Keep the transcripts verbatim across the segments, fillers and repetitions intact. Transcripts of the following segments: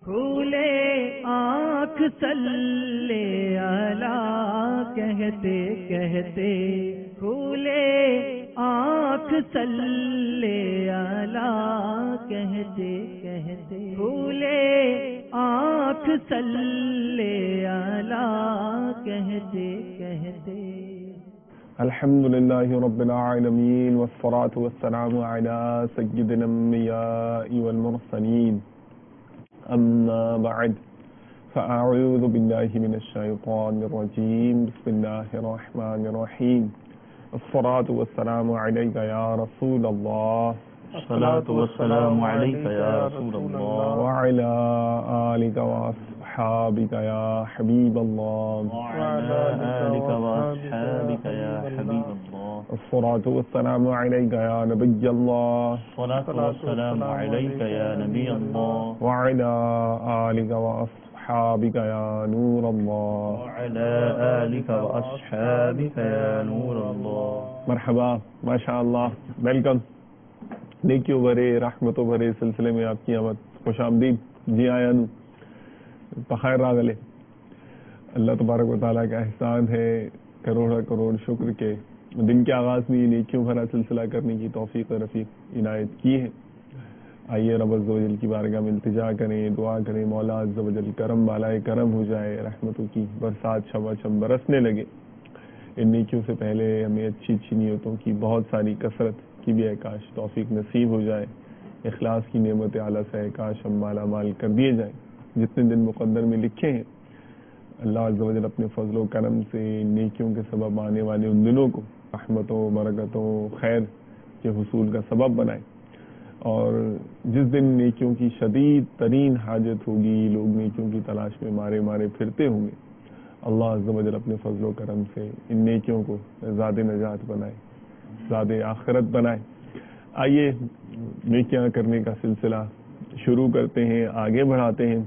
کھولے آنکھ صلی علی کہتے کہتے، کھولے آنکھ صلی علی کہتے کہتے، کھولے آنکھ صلی علی کہتے کہتے۔ الحمد للہ رب العالمین والصلاة والسلام علی سید الانبیاء والمرسلین، اما بعد فاعوذ باللہ من الشیطان الرجیم، بسم اللہ الرحمن الرحیم، الصلاة والسلام علیک یا رسول اللہ، الصلاة والسلام علیک یا رسول اللہ، وعلی آلک واصحابک یا حبیب اللہ، وعلی آلک واصحابک یا حبیب اللہ، الصلاة والسلام علیک یا نبی اللہ، الصلاة والسلام علیک یا نبی اللہ، وعلی آلک واصحابک یا نور اللہ، وعلی آلک واصحابک یا نور اللہ۔ مرحبا، ماشاءاللہ، ویلکم۔ نیکیوں بھرے رحمتوں بھرے سلسلے میں آپ کی آمد، خوش آمدید، جی آیا نو بخیر راغلے۔ اللہ تبارک و تعالیٰ کا احسان ہے، کروڑا کروڑ شکر کے دن کے آغاز میں یہ نیکیوں بھرا سلسلہ کرنے کی توفیق رفیق عنایت کی ہے۔ آئیے رب عز و جل کی بارگاہ میں التجا کریں، دعا کریں، مولا عز و جل کرم بالائے کرم ہو جائے، رحمتوں کی برسات شباشم برسنے لگے۔ ان نیکیوں سے پہلے ہمیں اچھی اچھی نیتوں کی بہت ساری کثرت کی بھی ہے، کاش توفیق نصیب ہو جائے، اخلاص کی نعمت اعلیٰ سے کاش ہم مالا مال کر دیے جائیں۔ جتنے دن مقدر میں لکھے ہیں اللہ عز و جل اپنے فضل و کرم سے نیکیوں کے سبب آنے والے ان دنوں کو رحمتوں برکتوں خیر کے حصول کا سبب بنائے، اور جس دن نیکیوں کی شدید ترین حاجت ہوگی، لوگ نیکیوں کی تلاش میں مارے مارے پھرتے ہوں گے، اللہ عز و جل اپنے فضل و کرم سے ان نیکیوں کو زاد نجات بنائے، زاد آخرت بنائے۔ آئیے نیکیاں کرنے کا سلسلہ شروع کرتے ہیں، آگے بڑھاتے ہیں۔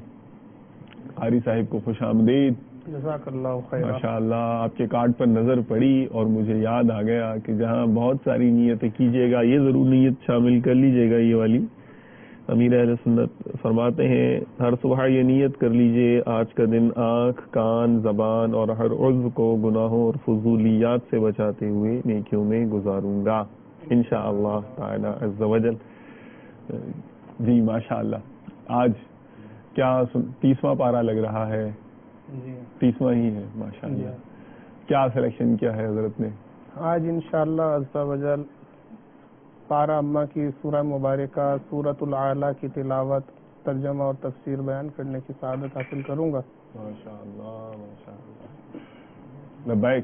قاری صاحب کو خوش آمدید، جزاک اللہ خیر۔ ماشاءاللہ، آپ کے کارڈ پر نظر پڑی اور مجھے یاد آ گیا کہ جہاں بہت ساری نیتیں کیجیے گا، یہ ضرور نیت شامل کر لیجیے گا، یہ والی۔ امیر اہل سنت فرماتے ہیں ہر صبح یہ نیت کر لیجئے، آج کا دن آنکھ، کان، زبان اور ہر عضو کو گناہوں اور فضولیات سے بچاتے ہوئے نیکیوں میں گزاروں گا انشاءاللہ تعالی عز و جل۔ جی ماشاءاللہ، آج کیا تیسواں پارہ لگ رہا ہے؟ جی تیسواں ہی ہے ماشاءاللہ۔ کیا سلیکشن کیا ہے حضرت نے؟ آج انشاءاللہ عز و جل پارہ اما کی سورہ مبارکہ سورۃ الاعلیٰ کی تلاوت، ترجمہ اور تفسیر بیان کرنے کی سعادت حاصل کروں گا۔ ماشاءاللہ ماشاءاللہ، لبیک۔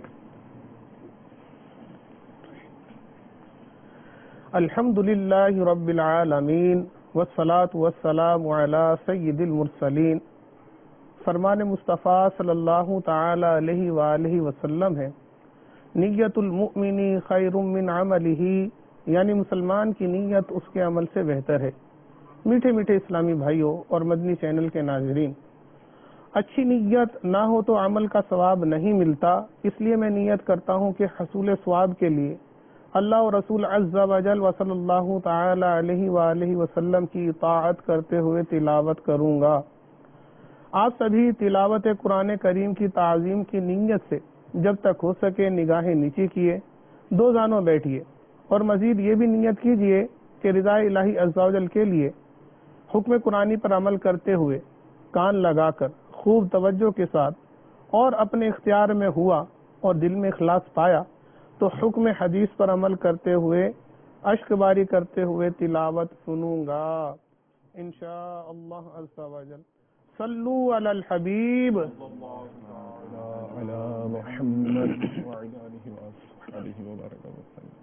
الحمد للہ رب العالمین والصلاة والسلام علی سید المرسلین۔ فرمان مصطفیٰ صلی اللہ تعالی علیہ وآلہ وسلم ہے، نیت المؤمن خیر من عملہ، یعنی مسلمان کی نیت اس کے عمل سے بہتر ہے۔ میٹھے میٹھے اسلامی بھائیوں اور مدنی چینل کے ناظرین، اچھی نیت نہ ہو تو عمل کا ثواب نہیں ملتا، اس لیے میں نیت کرتا ہوں کہ حصول ثواب کے لیے اللہ و رسول عز و جل و صلی اللہ تعالی علیہ وآلہ وسلم کی اطاعت کرتے ہوئے تلاوت کروں گا۔ آپ سبھی تلاوت قرآن کریم کی تعظیم کی نیت سے جب تک ہو سکے نگاہیں نیچی کیے، دو زانوں بیٹھیے، اور مزید یہ بھی نیت کیجئے کہ رضا الہی عز و جل کے لیے حکم قرآنی پر عمل کرتے ہوئے کان لگا کر خوب توجہ کے ساتھ اور اپنے اختیار میں ہوا اور دل میں اخلاص پایا تو حکم حدیث پر عمل کرتے ہوئے اشک باری کرتے ہوئے تلاوت سنوں گا انشاءاللہ عز و جل۔ صلو علی الحبیب علی محمد وعلی آلہ وصحبہ وبارک وسلم۔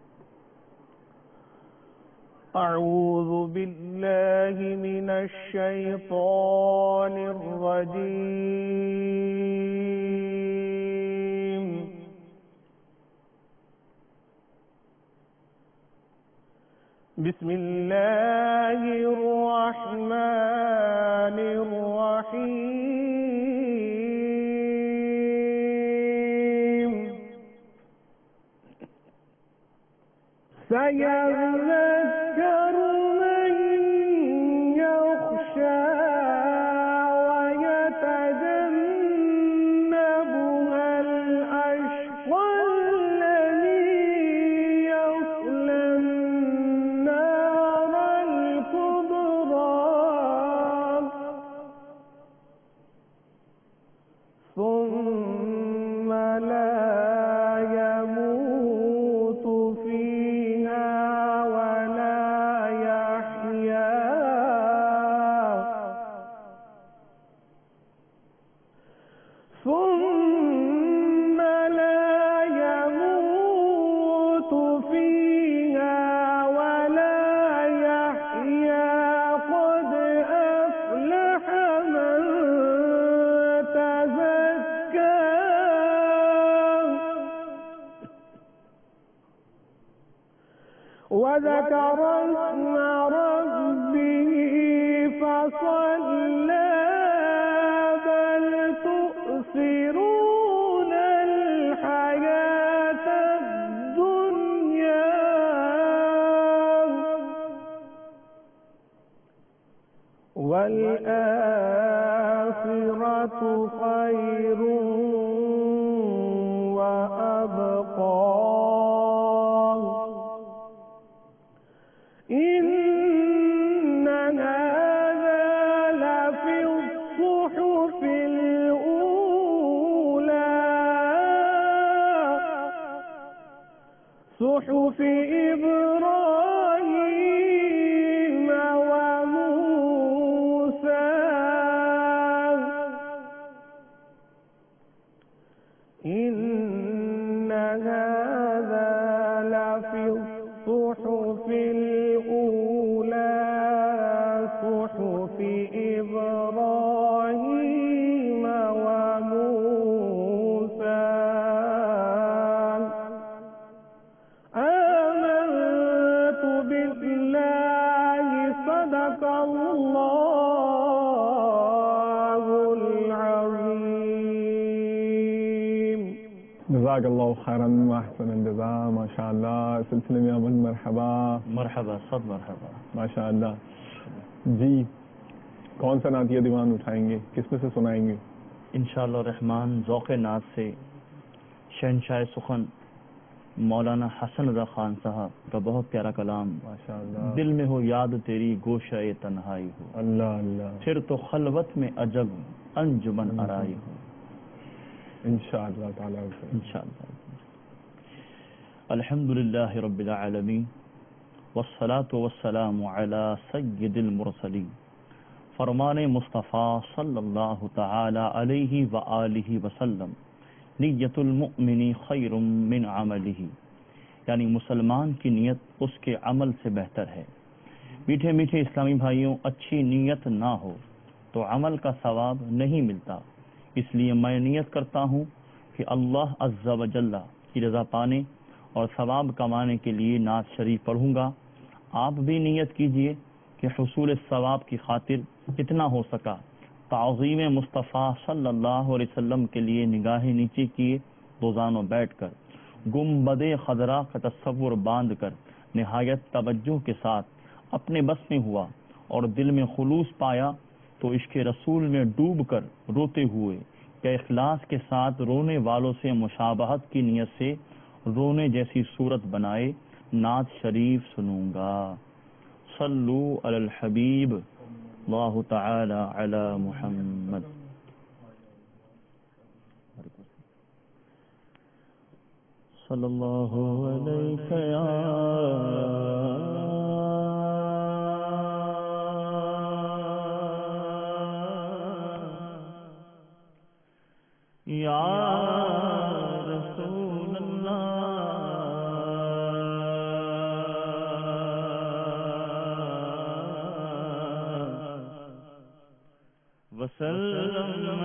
اعوذ باللہ من الشیطان الرجیم، بسم اللہ الرحمن الرحیم، سَيَذَّكَّرُ مَن يَخْشَىٰ وذكر اسم ربه فصلى بل تؤثرون الحياة الدنيا والآخرة خير وأبقى إن هذا لفي الصحف الأولى صحف إبراهيم وموسى إن هذا لفي الصحف الأولى صحف إبراهيم وموسى آمنت بالله صدق الله العظيم. جزاک اللہ خیرن احسن الجزاء. ماشاء اللہ. سلسلے میں عمل مرحبا مرحبا صد مرحبا. ماشاء اللہ. جی کون سا نعتیہ دیوان اٹھائیں گے, کس میں سے سنائیں گے؟ انشاءاللہ الرحمن ذوق ناز سے شہنشاہ سخن مولانا حسن رضا خان صاحب کا بہت پیارا کلام. ماشاء اللہ. دل میں ہو یاد تیری گوشہ تنہائی ہو, اللہ اللہ. پھر تو خلوت میں عجب انجمن آرائی ہو. انشاءاللہ تعالی. انشاءاللہ. الحمدللہ رب العالمین والصلاة والسلام علی سید المرسلین. فرمان مصطفیٰ صلی اللہ تعالی علیہ وآلہ وسلم نیت المؤمن خیر من عملہ, یعنی مسلمان کی نیت اس کے عمل سے بہتر ہے. میٹھے میٹھے اسلامی بھائیوں, اچھی نیت نہ ہو تو عمل کا ثواب نہیں ملتا. اس لیے میں نیت کرتا ہوں کہ اللہ عز و جل کی رضا پانے اور ثواب کمانے کے لیے نعت شریف پڑھوں گا. آپ بھی نیت کیجئے کہ حصول ثواب کی خاطر اتنا ہو سکا تعظیم مصطفیٰ صلی اللہ علیہ وسلم کے لیے نگاہیں نیچے کیے روزانوں بیٹھ کر گنبد خضرا کا تصور باندھ کر نہایت توجہ کے ساتھ اپنے بس میں ہوا اور دل میں خلوص پایا تو عشق رسول میں ڈوب کر روتے ہوئے کہ اخلاص کے ساتھ رونے والوں سے مشابہت کی نیت سے رونے جیسی صورت بنائے نعت شریف سنوں گا. صلو علی الحبیب اللہ تعالی علی محمد. صلی اللہ علیہ یا رسول اللہ وسلم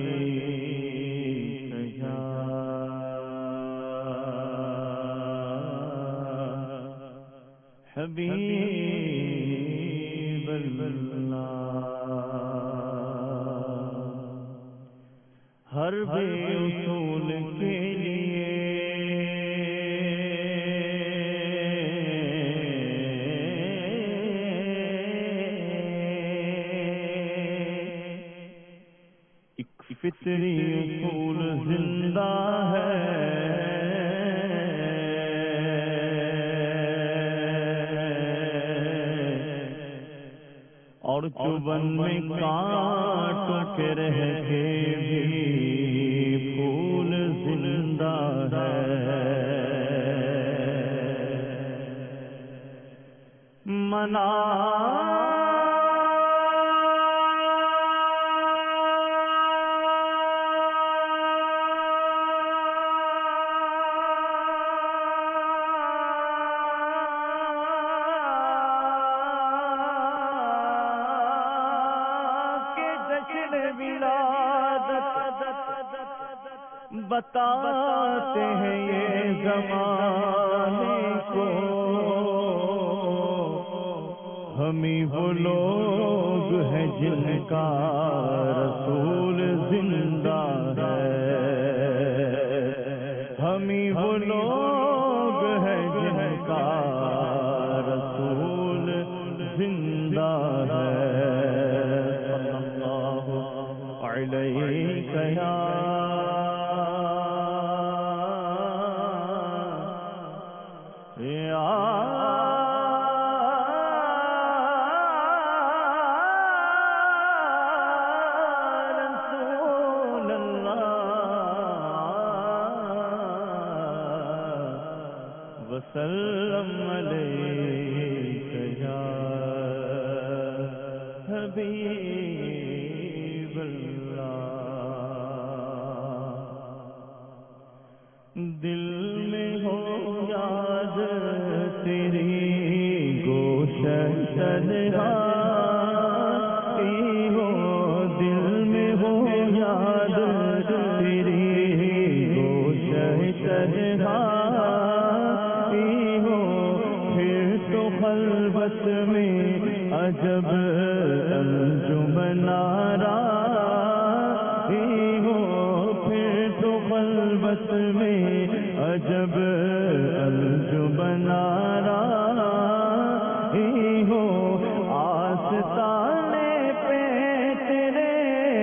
علیک یا حبیب اللہ. ہر بے اصول کے لیے ایک فطری اصول زندہ ہے, اور چوبن میں کاٹ کے رہ کے بھی پھول زندہ ہے. منا بتاتے ہیں یہ زمانے کو ہم ہی وہ لوگ ہیں جن کا رسول زندہ ہے، ہم ہی وہ لوگ ہیں جن کا رسول زندہ ہے، صلی اللہ علیہ یا وسلم علیک یا حبیب اللہ، دل میں ہو یاد تیری گوشت تنہائی ہو، دل میں ہو یاد تیری گوشت تنہائی، خلوت میں عجب انجمن آرائی ہو، پھر تو خلوت میں عجب انجمن آرائی ہو، آستانے پہ تیرے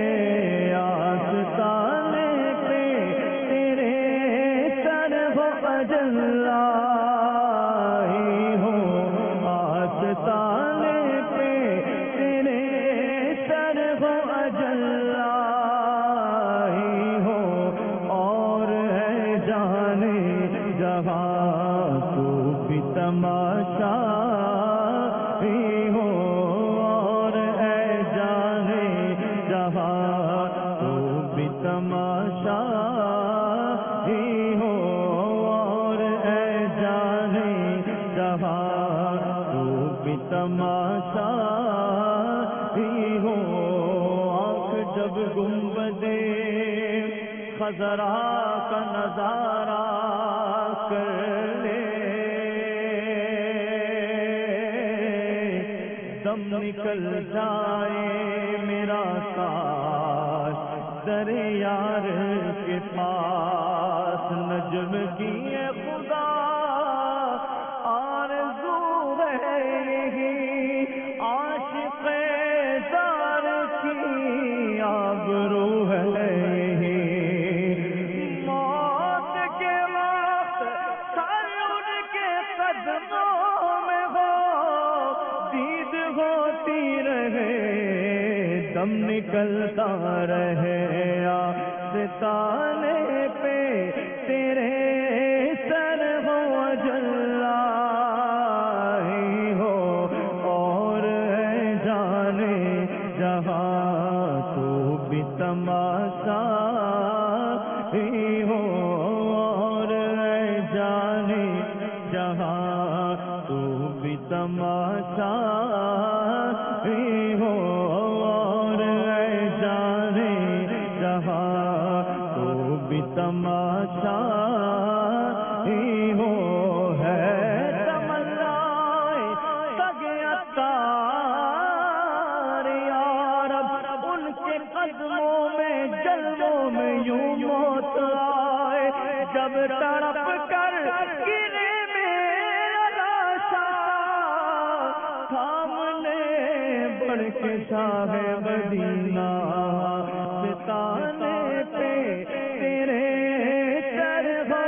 آستانے پہ تیرے سر ہو اجلا آستانے پہ تیرے سر ہو اجلائی ہو، اور ہے جانے جہاں تو بھی تماشا ہو، اور ہے جانے جہاں تو بھی تماشا ہو، اور ہے جانے جہاں تماشا ہی ہو، آنکھ جب گنبدے خضرا کا نظارہ کر لے، دم نکل جائے میرا کاش در یار کے پاس، نجم کی ہے خدا آرزو عاشق زار کی آبرو ہے، موت کے وقت سر ان کے قدموں میں ہو، دید ہوتی رہے دم نکلتا رہے، آستانے پہ تیرے سر ہو اجلا جہاں تو بھی تماشا ہی ہو، اور جانے جہاں تو بھی تماشا ہی ہو، اور جانے جہاں تو بھی تماشا ہی ہو، ہے تمنا سگتا قدموں میں جلووں میں یوں موت آئے، جب تڑپ کر گرے میرا لاشا، تھام لے بڑھ کے شاہ مدینہ، ستانے پہ تیرے سر ہو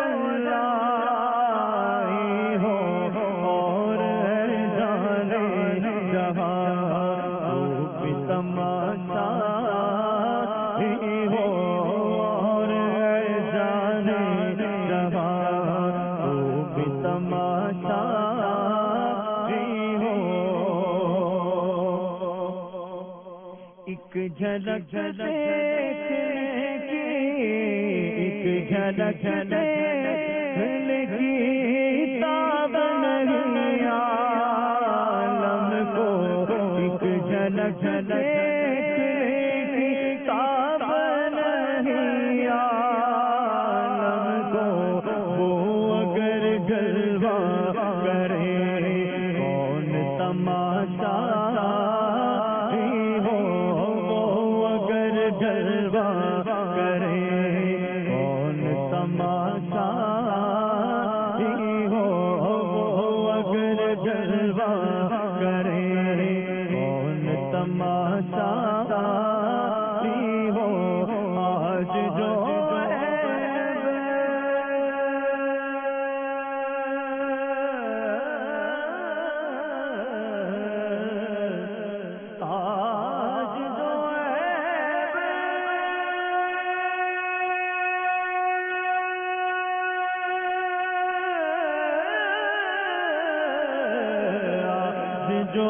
جلائی ہو، اور جانے جہاں تو بھی تماشا ہو، اور جانے جہاں تو بھی تماشا ہو، ایک جھلک دیکھنے کی، ایک جھلک دیکھنے کی تاب نہیں عالم کو، ایک جھلک دیکھنے کی تاب نہیں عالم کو، وہ اگر جلوہ کرے کون تماشا جلوہ کرے کون تماشا ہو، وہ اگر جلوہ کرے کون تماشا ہو، آج جو جو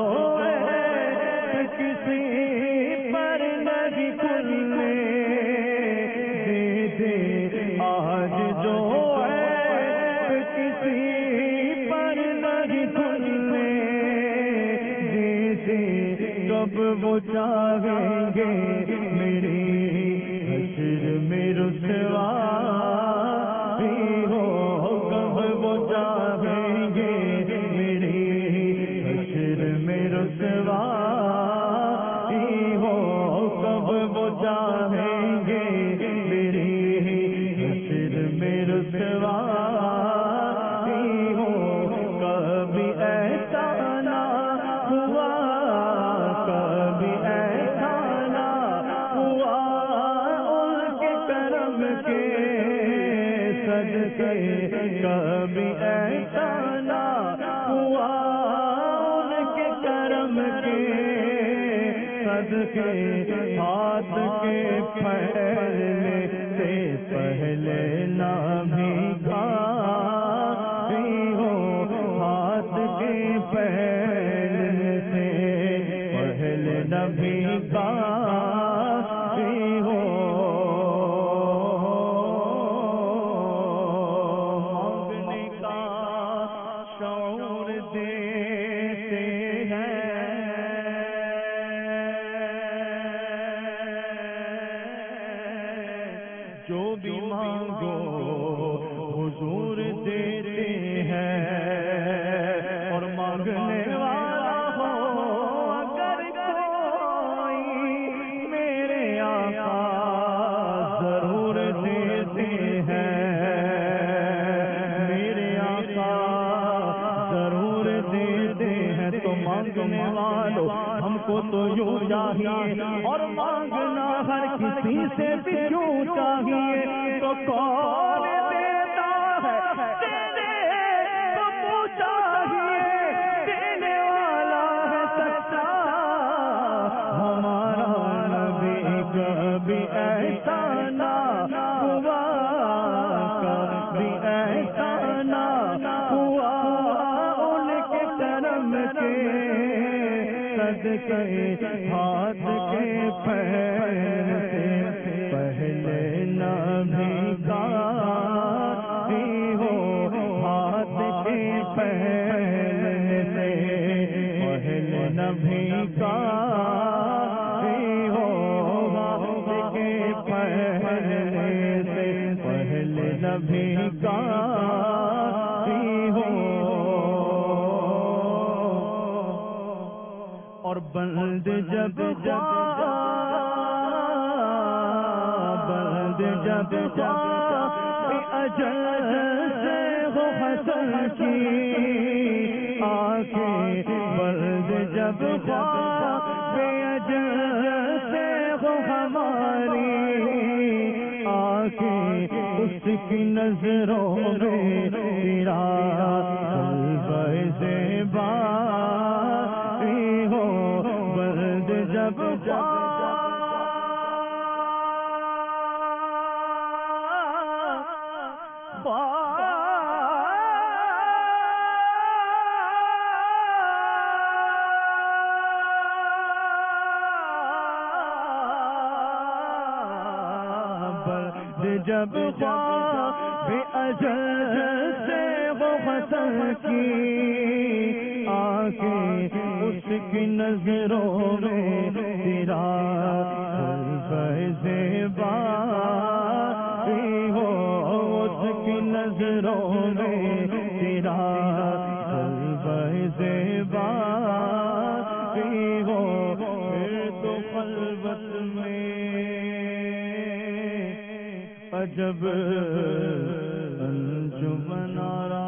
کسی پر نہیں کھلنے دیتے، آج جو کسی پر نہیں کھلنے دیتے، کب وہ چاہیں گے میری حشر میں رسوا بھی ہو، کب وہ چاہیں گے میری میں رسوا ہی ہو، کب وہ چاہیں گے میری حشر میں رسوا ہی ہو، کبھی ایسا نہ ہوا، کبھی ایسا نہ ہوا ان کے کرم کے صدقے، کبھی ایسا نہ ہوا کرم کے صدقے، ہاتھ کے پھیلنے سے پہلے نہ بھیگا بھی ہو، ہاتھ کے پھیلنے سے پہلے نہ بھیگا بھی ہو، مانگنے کا شعور دیتے جو بھی مانگو حضور دیتے ہیں، اور مانگنے والا ہو اگر کوئی میرے آقا ضرور دیتے ہیں، میرے آقا ضرور دیتے ہیں، تو مانگنے والوں ہم کو تو یوں چاہیے، اور مانگنا ہر کسی سے بھی کیوں چاہیے، تو کون دیتا ہے دینے تو پوچھا چاہیے، دینے والا ہے سچا ہمارا نبی، کبھی ایسا نہ ہوا، کبھی ایسا نہ ہوا ان کے کرم کے صدقے، ہاتھ کے پھیلنے سے پہلے نہ بھیگا بھی ہو، ہاتھ کے پھیلنے سے پہلے نہ بھیگا بھی ہو، ہاتھ کے پھیلنے سے پہلے نہ بھیگا بھی ہو، اور بند جب جا بند جب جا اجل سے ہو حسن کی آنکھیں، بند جب جا اجل سے ہو ہماری آنکھیں، اس کی نظروں میں تیرا زیبا ہو، بند جب جا جب بے اجل سے وہ حسن کی آنکھیں، اس کی نظروں میں تیرا زیبا ہو، اس کی نظروں میں تیرا زیبا ہو، پھر تو خلوت میں عجب انجمن آرا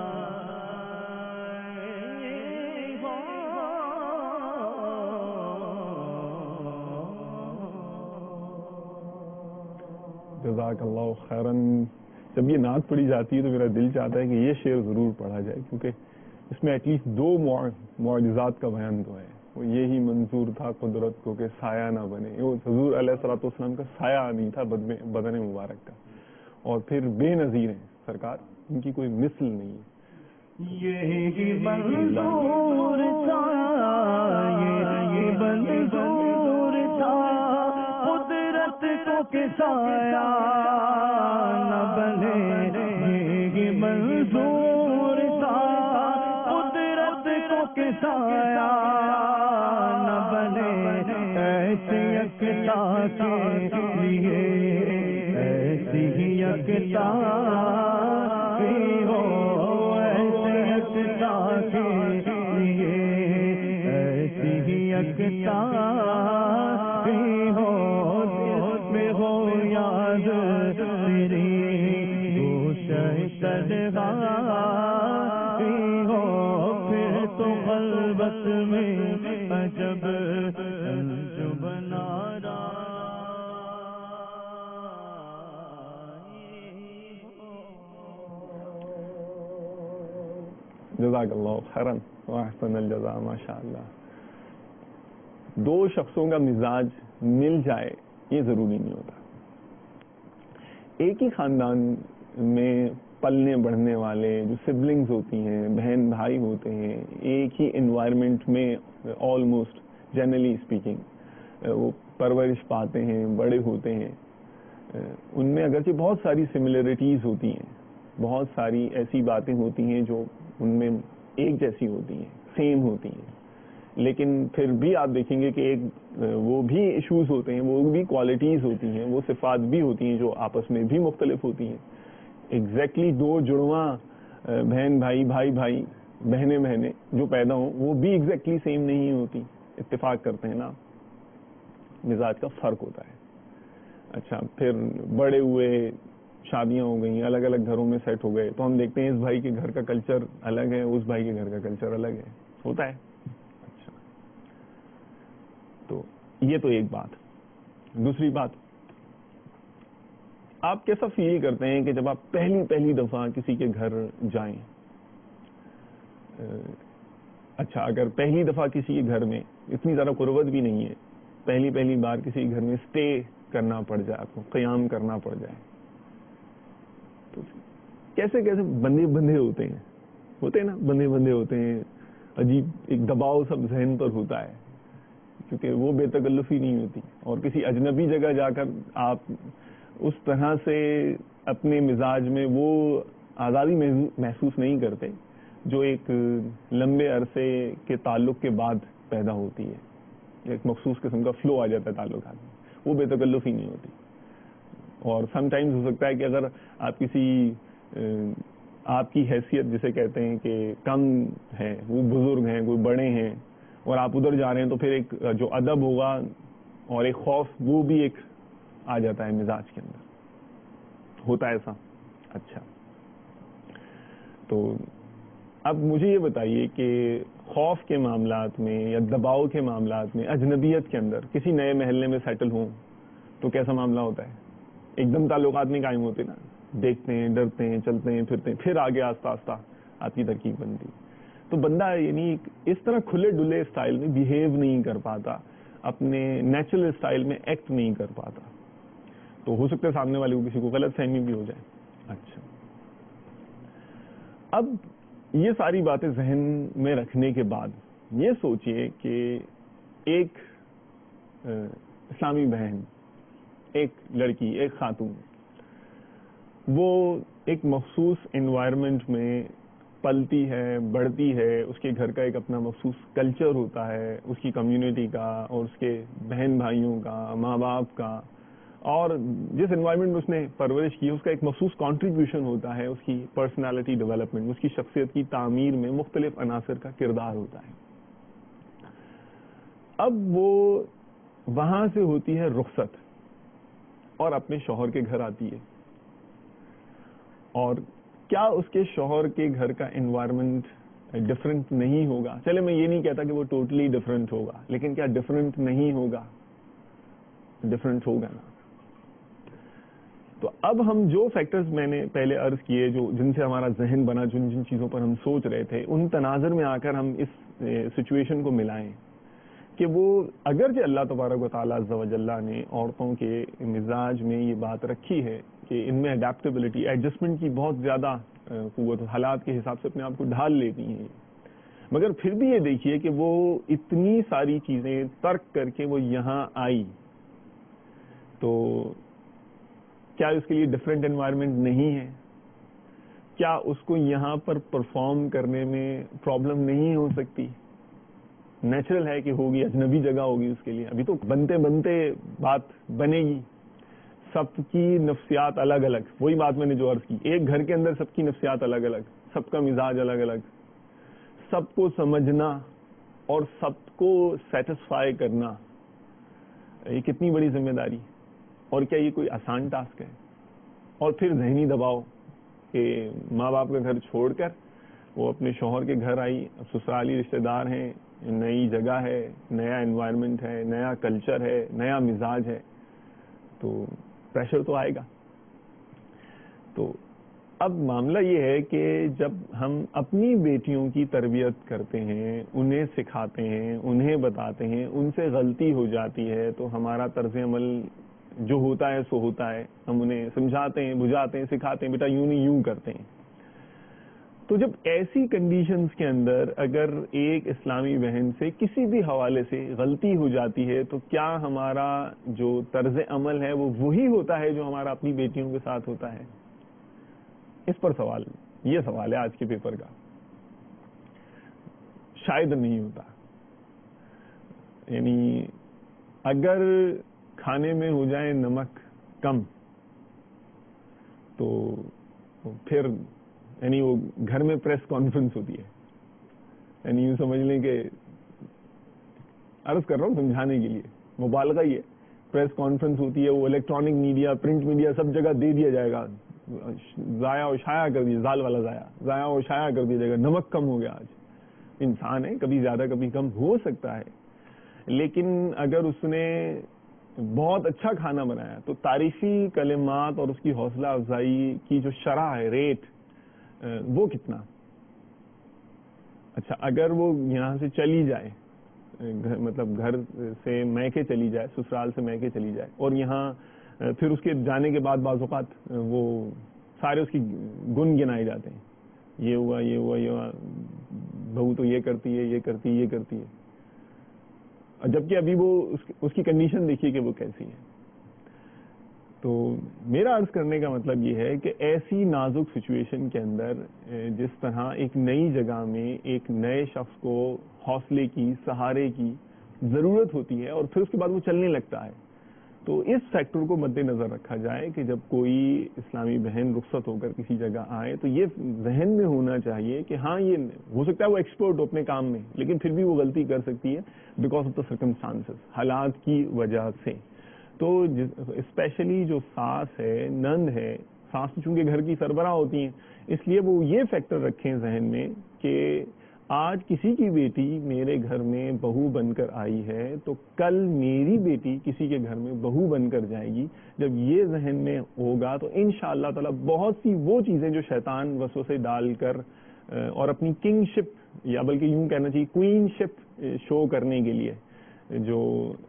جزاک اللہ خیرن. جب یہ نعت پڑھی جاتی ہے تو میرا دل چاہتا ہے کہ یہ شعر ضرور پڑھا جائے، کیونکہ اس میں ایٹ لیسٹ دو معجزات کا بیان تو ہے. وہ یہی منظور تھا قدرت کو کہ سایہ نہ بنے. وہ حضور علیہ الصلوۃ والسلام کا سایہ نہیں تھا بدن مبارک کا، اور پھر بے نظیر ہیں سرکار، ان کی کوئی مثل نہیں ہے. یہی منظور تھا، یہی منظور تھا قدرت کو کہ سایہ نہ بنے. یہی منظور تھا قدرت کو کہ سایہ نہ بنے. ایسے یکتا کے لیے ایسی ہی یکتا ہو، ایسے یکتا کے لیے ایسی ہی یکتا ہو. میں ہو یاد تیری گوشہ تنہا ہو، پھر تو خلوت میں عجب انجمن آرا. جزاک اللہ خیرن واحسن الجزاء. ماشاء اللہ. دو شخصوں کا مزاج مل جائے یہ ضروری نہیں ہوتا. ایک ہی خاندان میں پلنے بڑھنے والے جو سبلنگز ہوتی ہیں، بہن بھائی ہوتے ہیں، ایک ہی انوائرمنٹ میں آلموسٹ جنرلی اسپیکنگ وہ پرورش پاتے ہیں، بڑے ہوتے ہیں. ان میں اگرچہ بہت ساری سملرٹیز ہوتی ہیں، بہت ساری ایسی باتیں ہوتی ہیں جو ان میں ایک جیسی ہوتی ہیں، سیم ہوتی ہیں، لیکن پھر بھی آپ دیکھیں گے کہ ایک وہ بھی ایشوز ہوتے ہیں، وہ بھی کوالٹیز ہوتی ہیں، وہ صفات بھی ہوتی ہیں جو آپس میں بھی مختلف ہوتی ہیں. ایگزیکٹلی دو جڑواں بہن بھائی، بھائی بھائی، بہنیں بہنیں جو پیدا ہوں وہ بھی ایگزیکٹلی سیم نہیں ہوتی. اتفاق کرتے ہیں نا، مزاج کا فرق ہوتا ہے. اچھا، پھر بڑے ہوئے، شادیاں ہو گئیں، الگ الگ گھروں میں سیٹ ہو گئے، تو ہم دیکھتے ہیں اس بھائی کے گھر کا کلچر الگ ہے، اس بھائی کے گھر کا کلچر الگ ہے. ہوتا ہے. اچھا، تو یہ تو ایک بات. دوسری بات، آپ کیسا فیل کرتے ہیں کہ جب آپ پہلی پہلی دفعہ کسی کے گھر جائیں؟ اچھا، اگر پہلی دفعہ کسی کے گھر میں اتنی زیادہ قربت بھی نہیں ہے، پہلی پہلی بار کسی کے گھر میں اسٹے کرنا پڑ جائے، آپ کو قیام کرنا پڑ جائے، تو کیسے کیسے بندے بندے ہوتے ہیں ہوتے ہیں نا بندے بندے ہوتے ہیں. عجیب ایک دباؤ سب ذہن پر ہوتا ہے، کیونکہ وہ بے تکلفی نہیں ہوتی. اور کسی اجنبی جگہ جا کر آپ اس طرح سے اپنے مزاج میں وہ آزادی محسوس نہیں کرتے جو ایک لمبے عرصے کے تعلق کے بعد پیدا ہوتی ہے. ایک مخصوص قسم کا فلو آ جاتا ہے تعلقات میں، وہ بے تکلفی نہیں ہوتی. اور سم ٹائمز ہو سکتا ہے کہ اگر آپ کسی آپ کی حیثیت جسے کہتے ہیں کہ کم ہے، وہ بزرگ ہیں، کوئی بڑے ہیں، اور آپ ادھر جا رہے ہیں، تو پھر ایک جو ادب ہوگا اور ایک خوف وہ بھی ایک آ جاتا ہے مزاج کے اندر. ہوتا ہے ایسا؟ اچھا، تو اب مجھے یہ بتائیے کہ خوف کے معاملات میں یا دباؤ کے معاملات میں اجنبیت کے اندر کسی نئے محلے میں سیٹل ہوں تو کیسا معاملہ ہوتا ہے؟ ایک دم تعلقات نہیں قائم ہوتے نا، دیکھتے ہیں، ڈرتے ہیں، چلتے ہیں، پھرتے ہیں، پھر آگے آہستہ آہستہ آپ کی ترکیب بنتی. تو بندہ یعنی اس طرح کھلے ڈلے اسٹائل میں بیہیو نہیں کر پاتا، اپنے نیچرل اسٹائل میں ایکٹ نہیں کر پاتا. تو ہو سکتا ہے سامنے والے کو کسی کو غلط فہمی بھی ہو جائے. اچھا، اب یہ ساری باتیں ذہن میں رکھنے کے بعد یہ سوچئے کہ ایک اسلامی بہن، ایک لڑکی، ایک خاتون، وہ ایک مخصوص انوائرمنٹ میں پلتی ہے، بڑھتی ہے، اس کے گھر کا ایک اپنا مخصوص کلچر ہوتا ہے، اس کی کمیونٹی کا اور اس کے بہن بھائیوں کا، ماں باپ کا، اور جس انوائرمنٹ میں اس نے پرورش کی اس کا ایک مخصوص کنٹریبیوشن ہوتا ہے، اس کی پرسنالٹی ڈیولپمنٹ، اس کی شخصیت کی تعمیر میں مختلف عناصر کا کردار ہوتا ہے. اب وہ وہاں سے ہوتی ہے رخصت اور اپنے شوہر کے گھر آتی ہے. اور کیا اس کے شوہر کے گھر کا انوائرمنٹ ڈفرینٹ نہیں ہوگا؟ چلے میں یہ نہیں کہتا کہ وہ ٹوٹلی ڈفرینٹ ہوگا، لیکن کیا ڈفرینٹ نہیں ہوگا؟ ڈفرینٹ ہوگا نا. تو اب ہم جو فیکٹرز میں نے پہلے عرض کیے، جو جن سے ہمارا ذہن بنا، جن جن چیزوں پر ہم سوچ رہے تھے، ان تناظر میں آ کر ہم اس سچویشن کو ملائیں کہ وہ اگرچہ اللہ تبارک و تعالیٰ عز و جل نے عورتوں کے مزاج میں یہ بات رکھی ہے کہ ان میں اڈیپٹیبلٹی، ایڈجسٹمنٹ کی بہت زیادہ قوت، حالات کے حساب سے اپنے آپ کو ڈھال لیتی ہیں، مگر پھر بھی یہ دیکھیے کہ وہ اتنی ساری چیزیں ترک کر کے وہ یہاں آئی، تو کیا اس کے لیے ڈفرینٹ انوائرمنٹ نہیں ہے؟ کیا اس کو یہاں پر پرفارم کرنے میں پرابلم نہیں ہو سکتی؟ نیچرل ہے کہ ہوگی، اجنبی جگہ ہوگی اس کے لیے، ابھی تو بنتے بنتے بات بنے گی. سب کی نفسیات الگ الگ، وہی بات میں نے جو عرض کی، ایک گھر کے اندر سب کی نفسیات الگ الگ، سب کا مزاج الگ الگ، سب کو سمجھنا اور سب کو سیٹسفائی کرنا، یہ کتنی بڑی ذمہ داری. اور کیا یہ کوئی آسان ٹاسک ہے؟ اور پھر ذہنی دباؤ کہ ماں باپ کا گھر چھوڑ کر وہ اپنے شوہر کے گھر آئی، سسرالی رشتہ دار ہیں، نئی جگہ ہے، نیا انوائرمنٹ ہے، نیا کلچر ہے، نیا مزاج ہے، تو پریشر تو آئے گا. تو اب معاملہ یہ ہے کہ جب ہم اپنی بیٹیوں کی تربیت کرتے ہیں، انہیں سکھاتے ہیں، انہیں بتاتے ہیں، ان سے غلطی ہو جاتی ہے تو ہمارا طرز عمل جو ہوتا ہے سو ہوتا ہے، ہم انہیں سمجھاتے ہیں، بجھاتے ہیں، سکھاتے ہیں، بیٹا یوں نہیں یوں کرتے ہیں. تو جب ایسی کنڈیشنز کے اندر اگر ایک اسلامی بہن سے کسی بھی حوالے سے غلطی ہو جاتی ہے تو کیا ہمارا جو طرز عمل ہے وہ وہی ہوتا ہے جو ہمارا اپنی بیٹیوں کے ساتھ ہوتا ہے؟ اس پر سوال، یہ سوال ہے آج کے پیپر کا. شاید نہیں ہوتا. یعنی اگر کھانے میں ہو جائے نمک کم تو پھر یعنی وہ گھر میں پریس کانفرنس ہوتی ہے، یعنی یوں سمجھ لیں کہ عرض کر رہا ہوں سمجھانے کے لیے، مبالغہ ہی ہے، پریس کانفرنس ہوتی ہے، وہ الیکٹرانک میڈیا، پرنٹ میڈیا سب جگہ دے دیا جائے گا، ضائع و شائع کر دیا، زال والا ضائع ضائع و شائع کر دیا جائے گا، نمک کم ہو گیا. آج انسان ہے، کبھی زیادہ کبھی کم ہو سکتا ہے، لیکن اگر اس نے بہت اچھا کھانا بنایا تو تعریفی کلمات اور اس کی حوصلہ افزائی کی جو شرح ہے، ریٹ، وہ کتنا. اچھا اگر وہ یہاں سے چلی جائے، مطلب گھر سے میکے چلی جائے، سسرال سے میکے چلی جائے، اور یہاں پھر اس کے جانے کے بعد بعض اوقات وہ سارے اس کی گن گنائے جاتے ہیں، یہ ہوا یہ ہوا یہ ہوا، بہو تو یہ کرتی ہے یہ کرتی ہے یہ کرتی ہے، جبکہ ابھی وہ اس کی کنڈیشن دیکھیے کہ وہ کیسی ہے. تو میرا عرض کرنے کا مطلب یہ ہے کہ ایسی نازک سچویشن کے اندر جس طرح ایک نئی جگہ میں ایک نئے شخص کو حوصلے کی، سہارے کی ضرورت ہوتی ہے اور پھر اس کے بعد وہ چلنے لگتا ہے، تو اس فیکٹر کو مد نظر رکھا جائے کہ جب کوئی اسلامی بہن رخصت ہو کر کسی جگہ آئے تو یہ ذہن میں ہونا چاہیے کہ ہاں یہ ہو سکتا ہے وہ ایکسپرٹ ہو اپنے کام میں، لیکن پھر بھی وہ غلطی کر سکتی ہے بیکاز آف دا سرکمسٹانسز، حالات کی وجہ سے. تو اسپیشلی جو ساس ہے، نند ہے، ساس چونکہ گھر کی سربراہ ہوتی ہیں، اس لیے وہ یہ فیکٹر رکھیں ذہن میں کہ آج کسی کی بیٹی میرے گھر میں بہو بن کر آئی ہے تو کل میری بیٹی کسی کے گھر میں بہو بن کر جائے گی. جب یہ ذہن میں ہوگا تو انشاءاللہ تعالی بہت سی وہ چیزیں جو شیطان وسوسے ڈال کر اور اپنی کنگ شپ یا بلکہ یوں کہنا چاہیے کوئین شپ شو کرنے کے لیے جو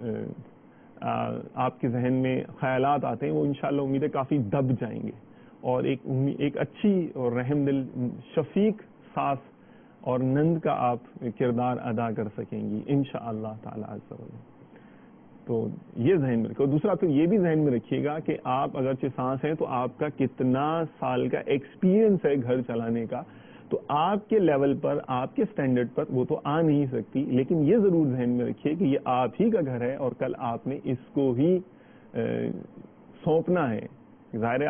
آپ کے ذہن میں خیالات آتے ہیں وہ انشاءاللہ امید ہے کافی دب جائیں گے، اور ایک ایک اچھی اور رحم دل شفیق ساس اور نند کا آپ کردار ادا کر سکیں گی انشاءاللہ تعالی عز و جل. تو یہ ذہن میں رکھو. دوسرا پھر یہ بھی ذہن میں رکھیے گا کہ آپ اگرچہ سانس ہیں تو آپ کا کتنا سال کا ایکسپیرینس ہے گھر چلانے کا، تو آپ کے لیول پر، آپ کے سٹینڈرڈ پر وہ تو آ نہیں سکتی، لیکن یہ ضرور ذہن میں رکھیے کہ یہ آپ ہی کا گھر ہے اور کل آپ نے اس کو ہی سونپنا ہے. ظاہر ہے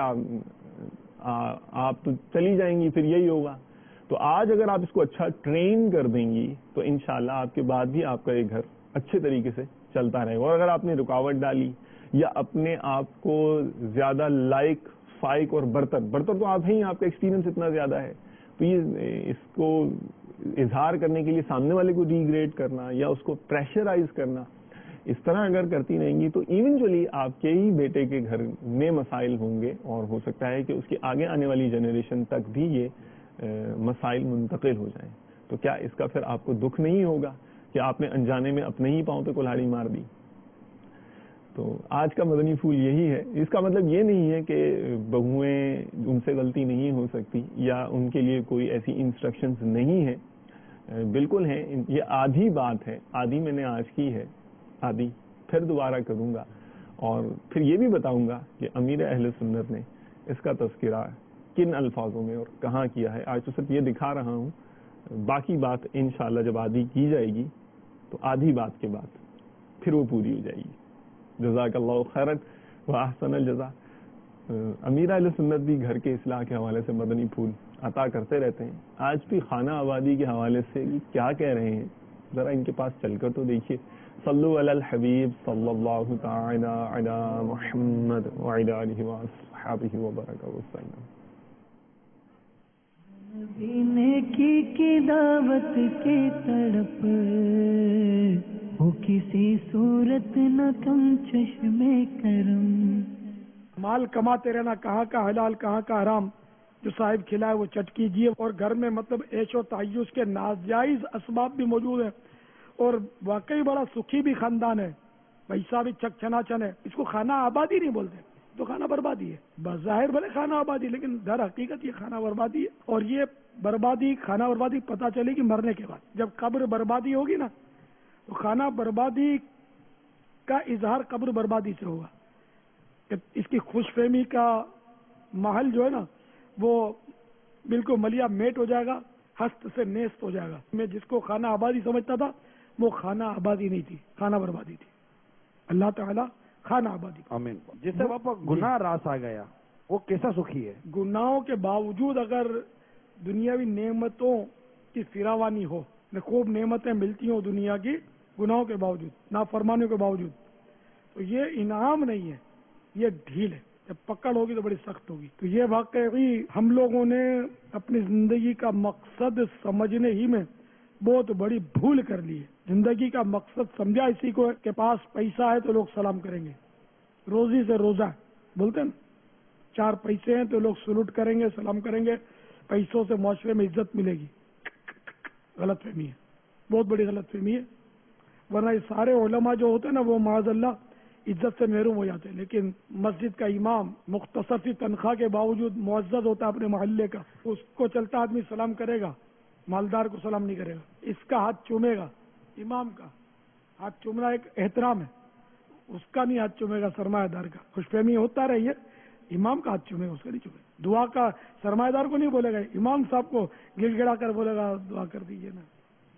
آپ تو چلی جائیں گی، پھر یہی ہوگا. تو آج اگر آپ اس کو اچھا ٹرین کر دیں گی تو انشاءاللہ آپ کے بعد بھی آپ کا یہ گھر اچھے طریقے سے چلتا رہے گا. اور اگر آپ نے رکاوٹ ڈالی یا اپنے آپ کو زیادہ لائک فائق اور برتر برتر تو آپ ہیں، آپ کا ایکسپیرینس اتنا زیادہ ہے، تو یہ اس کو اظہار کرنے کے لیے سامنے والے کو ڈیگریڈ کرنا یا اس کو پریشرائز کرنا، اس طرح اگر کرتی رہیں گی تو ایونچولی آپ کے ہی بیٹے کے گھر میں مسائل ہوں گے، اور ہو سکتا ہے کہ اس کی آگے آنے والی جنریشن تک بھی یہ مسائل منتقل ہو جائیں. تو کیا اس کا پھر آپ کو دکھ نہیں ہوگا کہ آپ نے انجانے میں اپنے ہی پاؤں پہ کلہاڑی مار دی؟ تو آج کا مدنی پھول یہی ہے. اس کا مطلب یہ نہیں ہے کہ بہویں ان سے غلطی نہیں ہو سکتی یا ان کے لیے کوئی ایسی انسٹرکشنز نہیں ہیں، بالکل ہیں. یہ آدھی بات ہے، آدھی میں نے آج کی ہے، آدھی پھر دوبارہ کروں گا، اور پھر یہ بھی بتاؤں گا کہ امیر اہل سنت نے اس کا تذکرہ کن الفاظوں میں اور کہاں کیا ہے. آج تو صرف یہ دکھا رہا ہوں، باقی بات انشاءاللہ جب آدھی کی جائے گی تو آدھی بات کے بعد پھر وہ پوری ہو جائے گی. جزاک اللہ خیرا و احسن الجزا. امیر اہل سنت بھی گھر کے اصلاح کے حوالے سے مدنی پھول عطا کرتے رہتے ہیں. آج بھی خانہ آبادی کے حوالے سے کیا کہہ رہے ہیں، ذرا ان کے پاس چل کر تو دیکھیے. صلو علی الحبیب صلی اللہ تعالی علی محمد وعلی آلہ وصحبہ وبارک وسلم. نیکی کی دعوت کی طرف ہو کسی صورت نہ تم چشمے کرم. مال کماتے رہنا، کہاں کا حلال کہاں کا حرام، جو صاحب کھلائے وہ چٹ کیجیے. اور گھر میں مطلب عیش و تعیش کے ناجائز اسباب بھی موجود ہیں، اور واقعی بڑا سکھی بھی خاندان ہے، پیسہ بھی چک چنا چن ہے. اس کو خانہ آبادی نہیں بولتے، تو خانہ بربادی ہے. بظاہر بھلے خانہ آبادی، لیکن در حقیقت یہ خانہ بربادی ہے. اور یہ بربادی، خانہ بربادی پتہ چلے گی مرنے کے بعد. جب قبر بربادی ہوگی نا تو خانہ بربادی کا اظہار قبر بربادی سے ہوگا. اس کی خوش فہمی کا محل جو ہے نا وہ بالکل ملیا میٹ ہو جائے گا، ہست سے نیست ہو جائے گا. میں جس کو خانہ آبادی سمجھتا تھا وہ خانہ آبادی نہیں تھی، خانہ بربادی تھی. اللہ تعالیٰ خانہ آبادی. آمین. جس سے باپا گناہ راس آ گیا وہ کیسا سکھی ہے؟ گناہوں کے باوجود اگر دنیاوی نعمتوں کی فراوانی ہو، خوب نعمتیں ملتی ہوں دنیا کی، گناہوں کے باوجود، نافرمانیوں کے باوجود، تو یہ انعام نہیں ہے، یہ ڈھیل ہے. جب پکڑ ہوگی تو بڑی سخت ہوگی. تو یہ واقعی ہم لوگوں نے اپنی زندگی کا مقصد سمجھنے ہی میں بہت بڑی بھول کر لی ہے. زندگی کا مقصد سمجھا اسی کو ہے کہ پاس پیسہ ہے تو لوگ سلام کریں گے، روزی سے روزہ بولتے ہیں نا، چار پیسے ہیں تو لوگ سلوٹ کریں گے، سلام کریں گے، پیسوں سے معاشرے میں عزت ملے گی. غلط فہمی ہے، بہت بڑی غلط فہمی ہے. ورنہ یہ سارے علماء جو ہوتے ہیں نا وہ معاذ اللہ عزت سے محروم ہو جاتے ہیں. لیکن مسجد کا امام مختصر سی تنخواہ کے باوجود معزز ہوتا ہے اپنے محلے کا، اس کو چلتا آدمی سلام کرے گا، مالدار کو سلام نہیں کرے گا. اس کا ہاتھ چومے گا، امام کا ہاتھ چومنا ایک احترام ہے، اس کا نہیں ہاتھ چومے گا سرمایہ دار کا. خوش فہمی ہوتا رہی ہے، امام کا ہاتھ چومے گا، اس کا نہیں چومے گا. دعا کا سرمایہ دار کو نہیں بولے گا، امام صاحب کو گڑ گڑا کر بولے گا دعا کر دیجیے نا.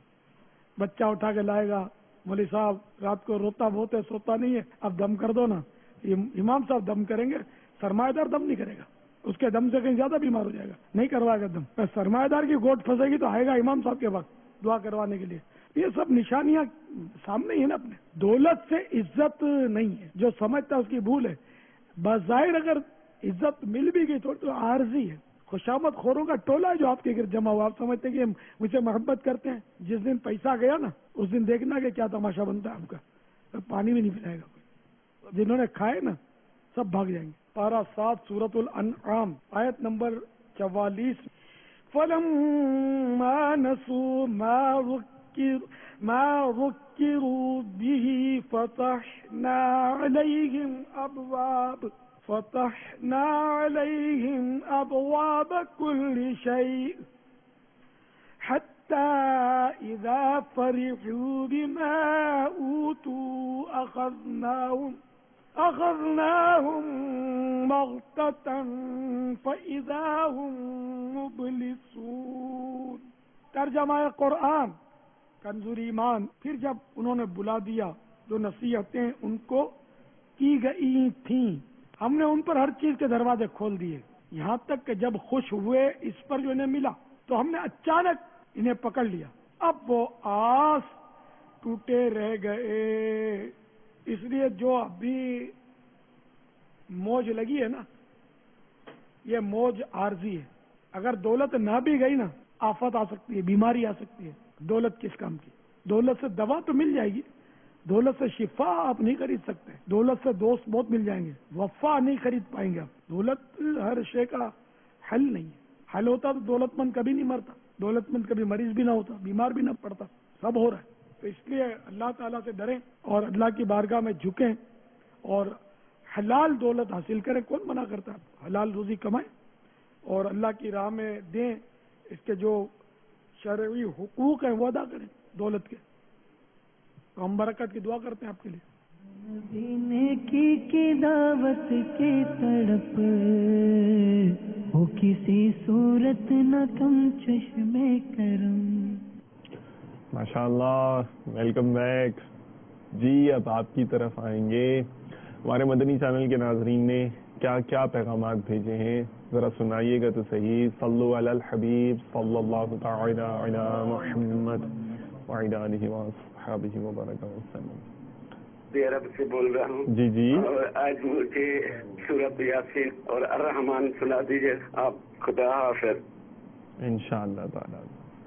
بچہ اٹھا کے لائے گا، مولوی صاحب رات کو روتا بہت ہے سوتا نہیں ہے، اب دم کر دو نا. امام صاحب دم کریں گے، سرمایہ دار دم نہیں کرے گا، اس کے دم سے کہیں زیادہ بیمار ہو جائے گا، نہیں کروائے گا دم. سرمایہ دار کی گوٹ پھنسے گی تو آئے گا امام صاحب کے وقت دعا کروانے کے لیے. یہ سب نشانیاں سامنے ہی ہیں نا اپنے. دولت سے عزت نہیں ہے، جو سمجھتا ہے اس کی بھول ہے. بظاہر اگر عزت مل بھی گئی تو عارضی ہے. خوشامد خوروں کا ٹولہ ہے جو آپ کے گرد جمع ہوا، آپ سمجھتے ہیں کہ مجھ سے محبت کرتے ہیں. جس دن پیسہ گیا نا اس دن دیکھنا کہ کیا تماشا بنتا ہے آپ کا. پانی بھی نہیں پلائے گا کوئی. جنہوں نے کھائے نا سب بھاگ جائیں گے. پارہ سات سورۃ الانعام آیت نمبر چوالیس. فَلَمَّا نَسُوا مَا ذُكِّرُوا مَا ذُكِّرُوا بِهِ فَتَحْنَا عَلَيْهِمْ أَبْوَابَ فَتَحْنَا عَلَيْهِمْ أَبْوَابَ كُلِّ شَيْءٍ حَتَّى إِذَا فَرِحُوا بِمَا أُوتُوا أَخَذْنَاهُمْ أخذناهم بغتة فإذا هم مبلسون. ترجمہ قرآن کنزور ایمان. پھر جب انہوں نے بلا دیا جو نصیحتیں ان کو کی گئی تھیں، ہم نے ان پر ہر چیز کے دروازے کھول دیے، یہاں تک کہ جب خوش ہوئے اس پر جو انہیں ملا تو ہم نے اچانک انہیں پکڑ لیا. اب وہ آس ٹوٹے رہ گئے. اس لیے جو ابھی موج لگی ہے نا یہ موج عارضی ہے. اگر دولت نہ بھی گئی نا آفت آ سکتی ہے, بیماری آ سکتی ہے. دولت کس کام کی؟ دولت سے دوا تو مل جائے گی, دولت سے شفا آپ نہیں خرید سکتے. دولت سے دوست بہت مل جائیں گے, وفا نہیں خرید پائیں گے آپ. دولت ہر شے کا حل نہیں ہے. حل ہوتا تو دولت مند کبھی نہیں مرتا, دولت مند کبھی مریض بھی نہ ہوتا, بیمار بھی نہ پڑتا. سب ہو رہا ہے. تو اس لیے اللہ تعالیٰ سے ڈریں اور اللہ کی بارگاہ میں جھکیں اور حلال دولت حاصل کریں. کون منع کرتا ہے؟ حلال روزی کمائیں اور اللہ کی راہ میں دیں. اس کے جو شرعی حقوق ہیں وہ ادا کریں دولت کے. تو ہم برکت کی دعا کرتے ہیں آپ کے لیے. نیکی کی دعوت کی تڑپ ہو کسی صورت نہ کم چشم کرم. ماشاء اللہ, ویلکم بیک جی. اب آپ کی طرف آئیں گے. ہمارے مدنی چینل کے ناظرین نے کیا کیا پیغامات بھیجے ہیں ذرا سنائیے گا تو صحیح. صلو علی الحبیب صلی اللہ تعالی علی محمد وعلی آلہ وصحبہ وبارک وسلم. عرب سے بول رہا ہوں. جی جی. اور آج مجھے سورۃ یاسین اور الرحمن سنا دیجیے آپ. خدا حافظ. انشاءاللہ تعالی.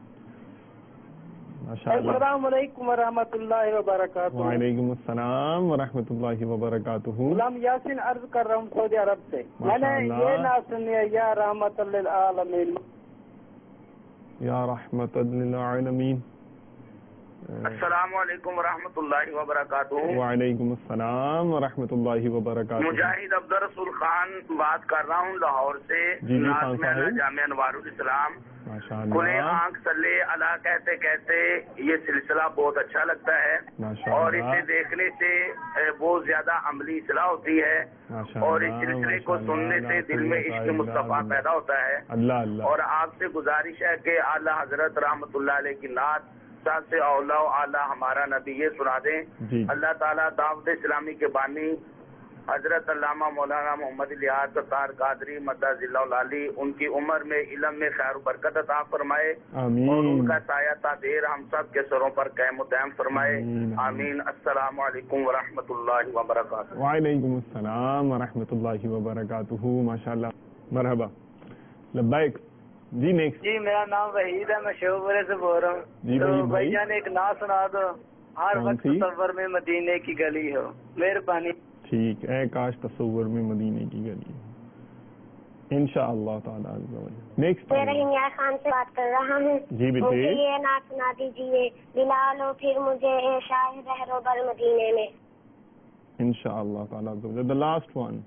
السلام علیکم ورحمۃ اللہ وبرکاتہ. وعلیکم السلام ورحمۃ اللہ وبرکاتہ. غلام یاسین عرض کر رہا ہوں سعودی عرب سے. میں نے یہ نہ سنیا یا رحمت للعالمین. یا رحمت للعالمین. السلام علیکم ورحمۃ اللہ وبرکاتہ. وعلیکم السلام ورحمۃ اللہ وبرکاتہ. مجاہد عبدالرسول خان بات کر رہا ہوں لاہور سے. جی جی خان صاحب. جامعہ انوار الاسلام. ماشاءاللہ. آنکھ صلی اللہ کہتے کہتے یہ سلسلہ بہت اچھا لگتا ہے اور اسے دیکھنے سے بہت زیادہ عملی اصلاح ہوتی ہے اور اس سلسلے کو سننے سے دل میں عشق مصطفیٰ پیدا ہوتا ہے. اللہ اللہ. اور آپ سے گزارش ہے کہ اعلیٰ حضرت رحمۃ اللہ علیہ کی نعت سب سے اولا اعلیٰ ہمارا نبی یہ سنا دیں. اللہ تعالیٰ دعوت اسلامی کے بانی حضرت علامہ مولانا محمد الیاس ستار قادری مدد ذلہ العالی ان کی عمر میں علم میں خیر و برکت عطا فرمائے اور ان کا سایہ تادیر ہم سب کے سروں پر قائم و دائم فرمائے. آمین. السلام علیکم ورحمۃ اللہ وبرکاتہ. وعلیکم السلام ورحمۃ اللہ وبرکاتہ. ماشاءاللہ. مرحبا. لبیک. جی نیکسٹ. جی میرا نام وحید ہے, میں شیوپورے سے بول رہا ہوں. جی تو بھائی بھائی جان ایک نعت سنا دو. ہر وقت تصور میں مدینے کی گلی ہو. مہربانی. ٹھیک. اے کاش تصور میں مدینے کی گلی. انشاءاللہ تعالی. نیکسٹ. میں رحیم خان سے بات کر رہا ہوں. جی مجھے یہ نعت سنا دیجیے. بلالو پھر مجھے اے شاہ رہرو بر مدینے میں. انشاءاللہ تعالی. the last one.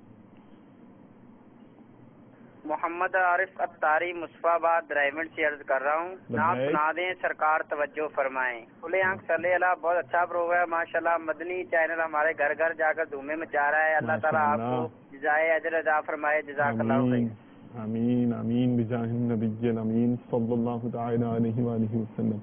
محمد عارف اتاری مصطفیٰ آباد ڈرائیونڈ سے عرض کر رہا ہوں. نام سنا دیں سرکار توجہ فرمائیں. کھلے آنکھ صلی اللہ. بہت اچھا پروگرام ماشاءاللہ. مدنی چینل ہمارے گھر گھر جا کر دھومے مچا رہا ہے. اللہ تعالیٰ آپ کو جزائے اجر عطا فرمائے. جزاک اللہ خیر. آمین آمین بجاہ النبی الامین صلی اللہ تعالی علیہ وآلہ وسلم.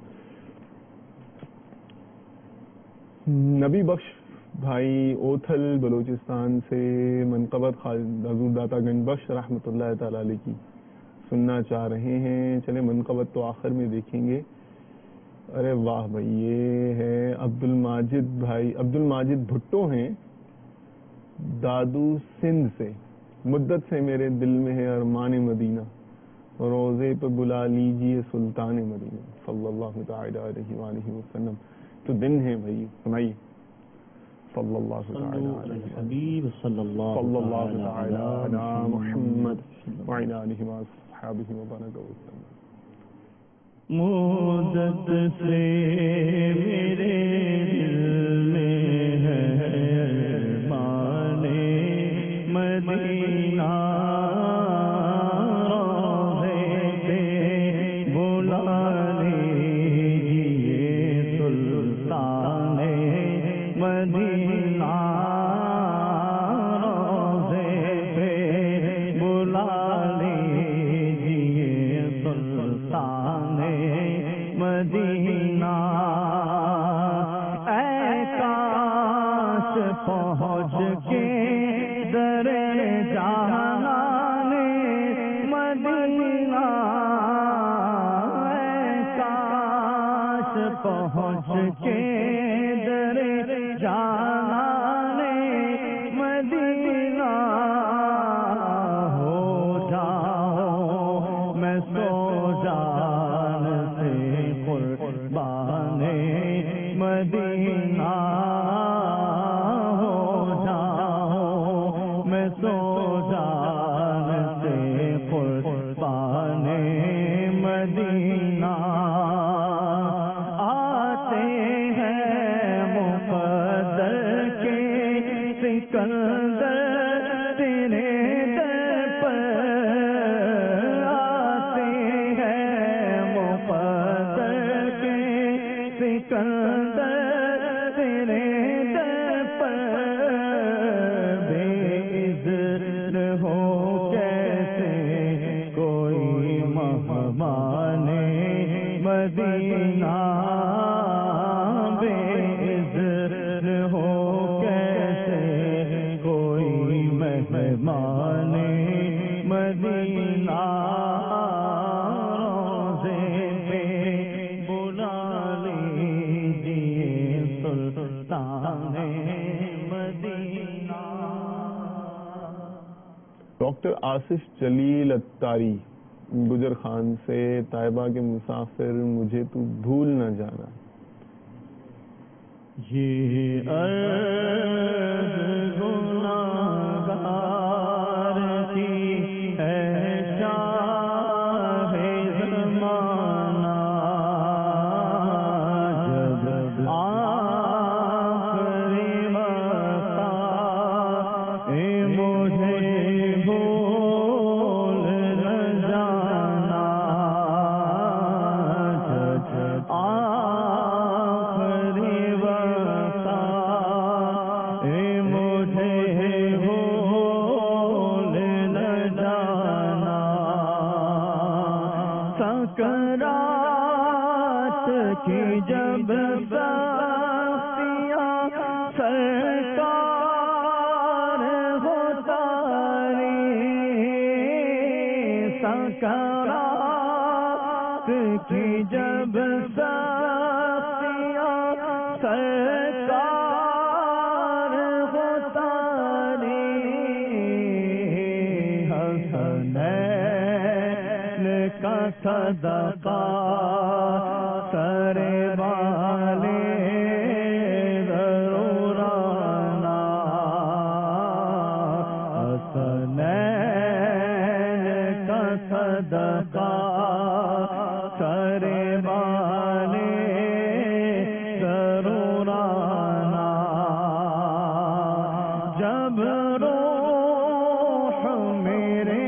نبی بخش بھائی اوتھل بلوچستان سے منقبت حضور داتا گنج بخش رحمۃ اللہ تعالی علیہ کی سننا چاہ رہے ہیں. چلے منقبت تو آخر میں دیکھیں گے. ارے واہ بھائی, یہ ہے عبد الماجد بھائی. عبد الماجد بھٹو ہیں دادو سندھ سے. مدت سے میرے دل میں ہے ارمان مدینہ, روزے پہ بلا لیجئے سلطان مدینہ صلی اللہ تعالی علیہ وآلہ وسلم. تو دن ہے بھائی, سنائیے. صلی اللہ تعالی علیہ صلی اللہ تعالی علی محمد وعلی آلہ وصحبہ وبارک وسلم. مدت سے میرے دل میں ہے ارمان مدینہ, روضے پہ بلا لیجئے سلطان مدینہ, روضے پہ بلا لیجئے سلطان مدینہ. اے کاش پہنچ کے در جہان مدینہ, اے کاش پہنچ کے در جہان مدینہ, ہو جا سو جانتے قربان مدینہ آتے ہیں مقدر کے سکندر تیرے در پر آتے ہیں مقدر کے سکندر تیرے در پر بے عذر ہو کیسے کوئی مہمان مدینہ بے عذر ہو کیسے کوئی مہمان مدینہ روزے پہ بلا لیجیے سلطان مدینہ. ڈاکٹر آصف جلیل اتاری گجر خان سے طیبہ کے مسافر مجھے تو بھول نہ جانا. یہ عرض گناہگار کی ہے شاہ زمانہ جب آخری وقت مجھے بھول نہ جانا جب آخری وقت مجھے بھول نہ جانا سکرات کی جب سختیاں سرکار ہو تاری سکرات کی جب سختیاں سرکار ہو تاری حسنین کا صدقہ سر والے ضرور آنا حسنین کا صدقہ سر والے ضرور آنا جب روح میرے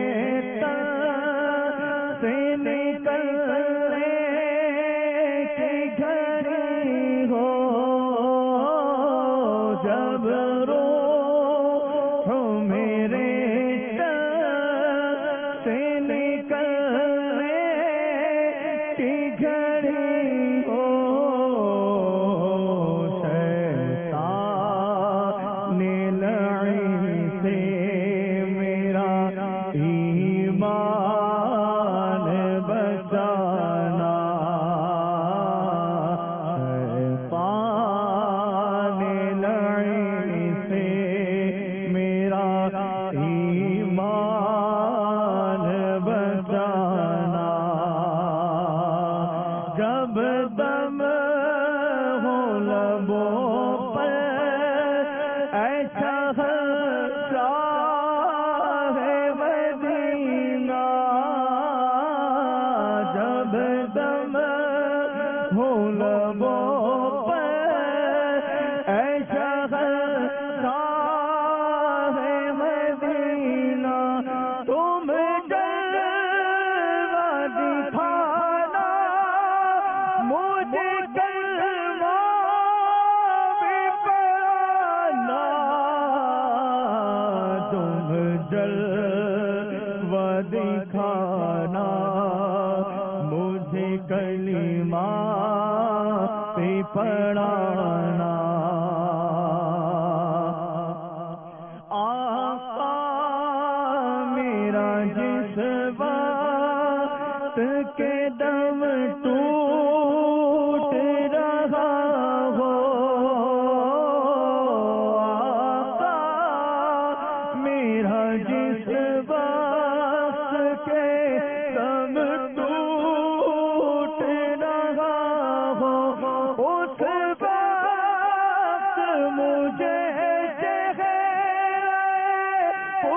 تن سے نکلنے کی گھڑی ہو جب روح میرے تن سے نکلنے کی گھڑی ہو شیطان لعین سے میرا ایمان بچانا شیطان لعین سے میرا ایمان بچانا جب دم ہو لبوں پر ایسا شاہ مدینہ جب دم ہو لبوں پر ایسا شاہ مدینہ تم جلوہ دکھانا مجھے کلمہ بھی پڑھانا تم جلوہ دکھانا مجھے کلمہ بھی پڑھانا آقا میرا جس وقت کے دم ٹوٹ رہا ہو آقا میرا جس وقت کے دم ٹوٹ رہا ہو اس وقت مجھے چہرے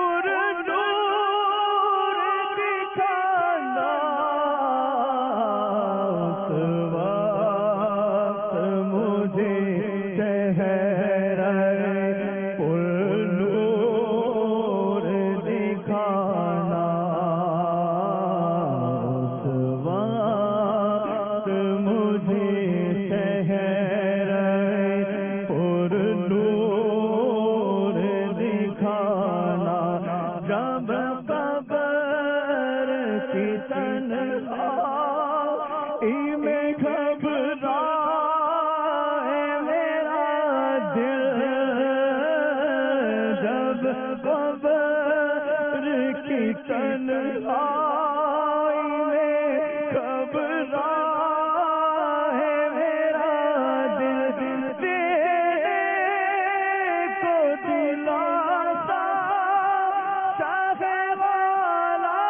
تنہائی میں گھبرا ہے میرا دل دل تیرے کو دلاتا شاہ والا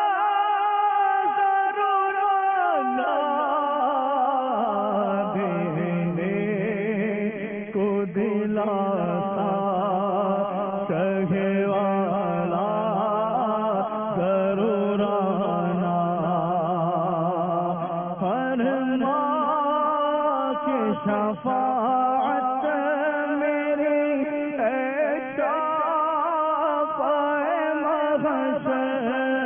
ضرور آنا دینے کو دلاتا شاہ والا ضرور آنا ہر ماں کی شفاعت میری ایسا پائے محشر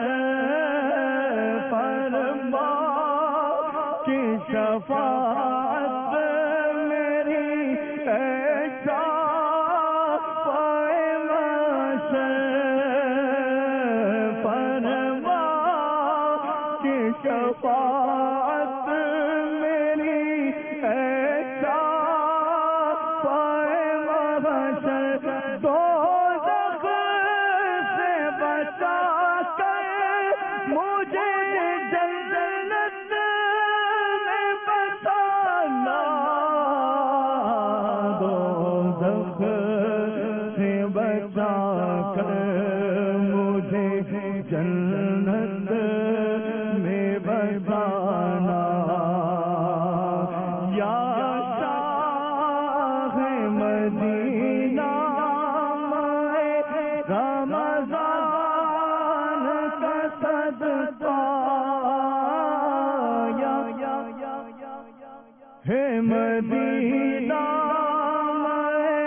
پر ماں کی شفاعت میری ایسا پائے محشر پر ماں کی شفاعت میری ایسا پائے محشر دوزخ سے بچا کر مجھے جنت میں بسانا دوزخ سے بچا کر مجھے جنت میں بسانا یا شاہ مدینہ میں رمضان کا صدقہ یا ہے مدینہ میں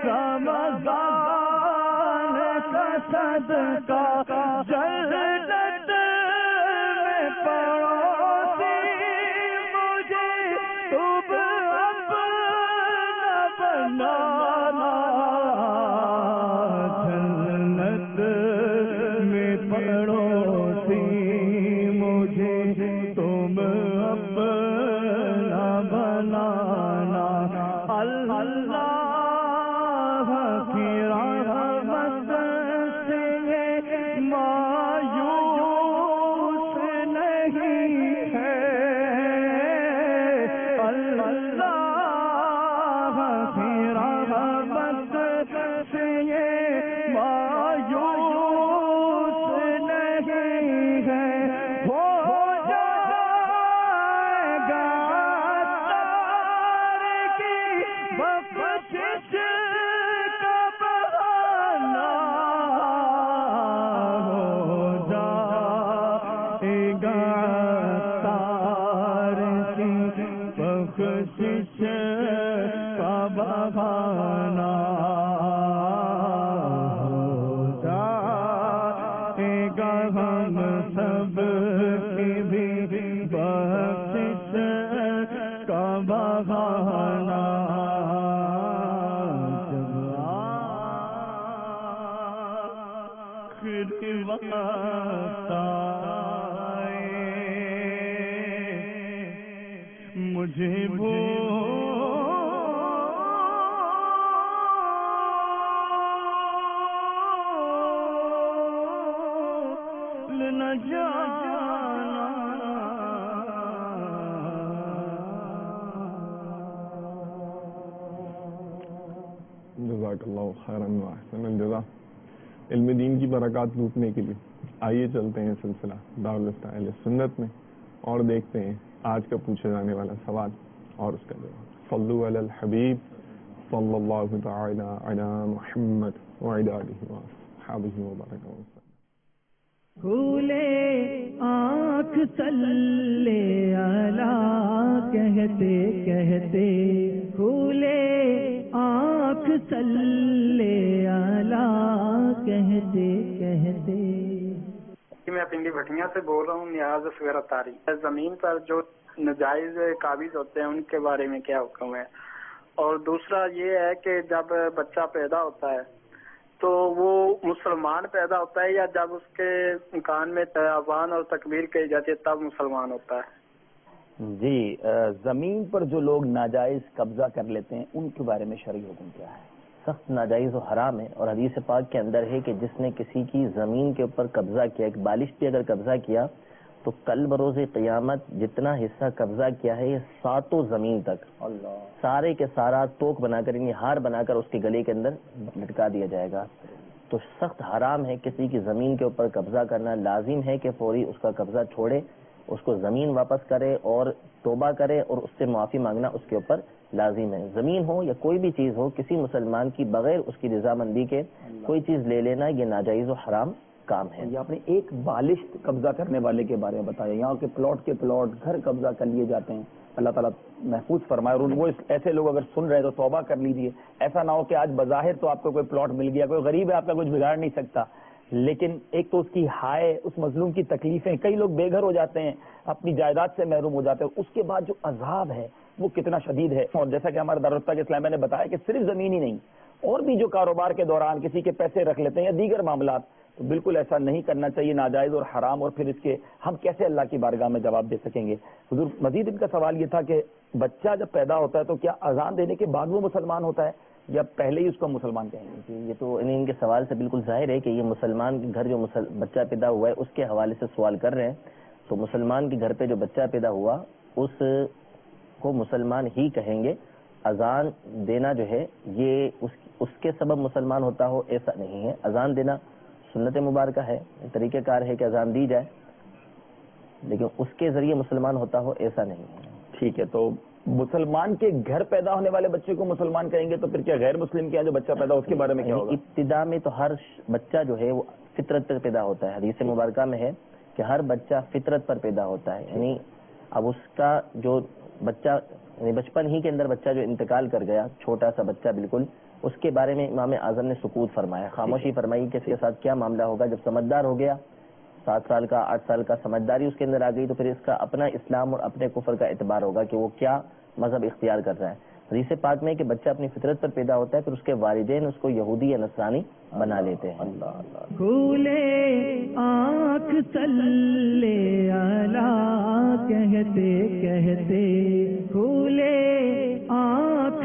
رمضان کا صدقہ جنت میں پڑوسی مجھے تم اپنا بنانا جنت میں پڑوسی مجھے تم اپنا بنانا اللہ کی رحمت سے مایوس نہیں ہے اللہ کی رحمت سے مایوس نہیں ہے ہو جائے گا تار کی بخشش کا بہانہ ہو جائے گا تار کی بخشش کا بہانہ ہو جائے گا ہم سب کی بھی بخشش کا بہانہ جب آخری وقت آئے مجھے بھول نہ جانا جزاک اللہ خیراً و احسن الجزا۔ علم دین کی برکات لوٹنے کے لیے آئیے چلتے ہیں سلسلہ دارالفتہ اہل سنت میں اور دیکھتے ہیں آج کا پوچھا جانے والا سوال اور اس کا جواب۔ صلو علی الحبیب صلی اللہ تعالی علی محمد وعلی آلہ وصحبہ وبارک وسلم۔ کھولے آنکھ صلی علی کہتے کہتے کھولے آنکھ صلی علی کہتے کہتے۔ میں پنڈی بھٹیاں سے بول رہا ہوں، نیاز وغیرہ تاری زمین پر جو نجائز قابض ہوتے ہیں ان کے بارے میں کیا حکم ہے؟ اور دوسرا یہ ہے کہ جب بچہ پیدا ہوتا ہے تو وہ مسلمان پیدا ہوتا ہے یا جب اس کے کان میں اذان اور تکبیر کہی جاتی ہے تب مسلمان ہوتا ہے؟ جی، زمین پر جو لوگ ناجائز قبضہ کر لیتے ہیں ان کے بارے میں شرعی حکم کیا ہے؟ سخت ناجائز و حرام ہے، اور حدیث پاک کے اندر ہے کہ جس نے کسی کی زمین کے اوپر قبضہ کیا، ایک بالش پہ اگر قبضہ کیا تو کل بروز قیامت جتنا حصہ قبضہ کیا ہے یہ ساتوں زمین تک اللہ سارے کے سارا توک بنا کر یعنی ہار بنا کر اس کے گلے کے اندر لٹکا دیا جائے گا. تو سخت حرام ہے کسی کی زمین کے اوپر قبضہ کرنا. لازم ہے کہ فوری اس کا قبضہ چھوڑے، اس کو زمین واپس کرے اور توبہ کرے اور اس سے معافی مانگنا اس کے اوپر لازم ہے. زمین ہو یا کوئی بھی چیز ہو، کسی مسلمان کی بغیر اس کی رضامندی کے کوئی چیز لے لینا یہ ناجائز و حرام کام ہے. یہ آپ نے ایک بالش قبضہ کرنے والے کے بارے میں بتایا، یہاں کے پلاٹ کے پلاٹ گھر قبضہ کر لیے جاتے ہیں. اللہ تعالیٰ محفوظ فرمائے. اور وہ ایسے لوگ اگر سن رہے ہیں تو توبہ کر لیجیے. ایسا نہ ہو کہ آج بظاہر تو آپ کو کوئی پلاٹ مل گیا، کوئی غریب ہے آپ کا کچھ بگاڑ نہیں سکتا، لیکن ایک تو اس کی ہائے، اس مظلوم کی تکلیفیں، کئی لوگ بے گھر ہو جاتے ہیں، اپنی جائیداد سے محروم ہو جاتے ہیں، اس کے بعد جو عذاب ہے وہ کتنا شدید ہے. اور جیسا کہ ہمارے دارالفتہ کے اسلامیہ نے بتایا کہ صرف زمین ہی نہیں، اور بھی جو کاروبار کے دوران کسی کے پیسے رکھ لیتے ہیں یا دیگر معاملات، تو بالکل ایسا نہیں کرنا چاہیے، ناجائز اور حرام. اور پھر اس کے ہم کیسے اللہ کی بارگاہ میں جواب دے سکیں گے؟ حضور مزید ان کا سوال یہ تھا کہ بچہ جب پیدا ہوتا ہے تو کیا اذان دینے کے بعد وہ مسلمان ہوتا ہے یا پہلے ہی اس کو مسلمان کہیں گے؟ یہ تو ان کے سوال سے بالکل ظاہر ہے کہ یہ مسلمان کے گھر جو مسل... بچہ پیدا ہوا ہے اس کے حوالے سے سوال کر رہے ہیں. تو مسلمان کے گھر پہ جو بچہ پیدا ہوا اس کو مسلمان ہی کہیں گے. اذان دینا جو ہے یہ اس, اس کے سبب مسلمان ہوتا ہو ایسا نہیں ہے. اذان دینا سنت مبارکہ ہے، طریقہ کار ہے کہ اذان دی جائے، لیکن اس کے ذریعے مسلمان ہوتا ہو ایسا نہیں ہے. ٹھیک ہے، تو مسلمان کے گھر پیدا ہونے والے بچے کو مسلمان کہیں گے، تو پھر کیا غیر مسلم کے جو بچہ پیدا اس کے بارے میں کیا ہوگا؟ ابتدا میں تو ہر بچہ جو ہے وہ فطرت پر پیدا ہوتا ہے. حدیث مبارکہ میں ہے کہ ہر بچہ فطرت پر پیدا ہوتا ہے. یعنی اب اس کا جو بچہ یعنی بچپن ہی کے اندر بچہ جو انتقال کر گیا، چھوٹا سا بچہ بالکل، اس کے بارے میں امام اعظم نے سکوت فرمایا، خاموشی فرمائی کہ اس کے ساتھ کیا معاملہ ہوگا. جب سمجھدار ہو گیا، سات سال کا آٹھ سال کا سمجھداری اس کے اندر آ گئی، تو پھر اس کا اپنا اسلام اور اپنے کفر کا اعتبار ہوگا کہ وہ کیا مذہب اختیار کر رہا ہے. حدیث پاک میں کہ بچہ اپنی فطرت پر پیدا ہوتا ہے، پھر اس کے والدین اس کو یہودی یا نصرانی بنا لیتے ہیں. اللہ اللہ. کھولے آنکھ صلی اللہ کہتے کہتے، کھولے آنکھ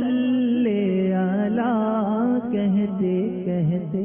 صلی اللہ کہتے کہتے.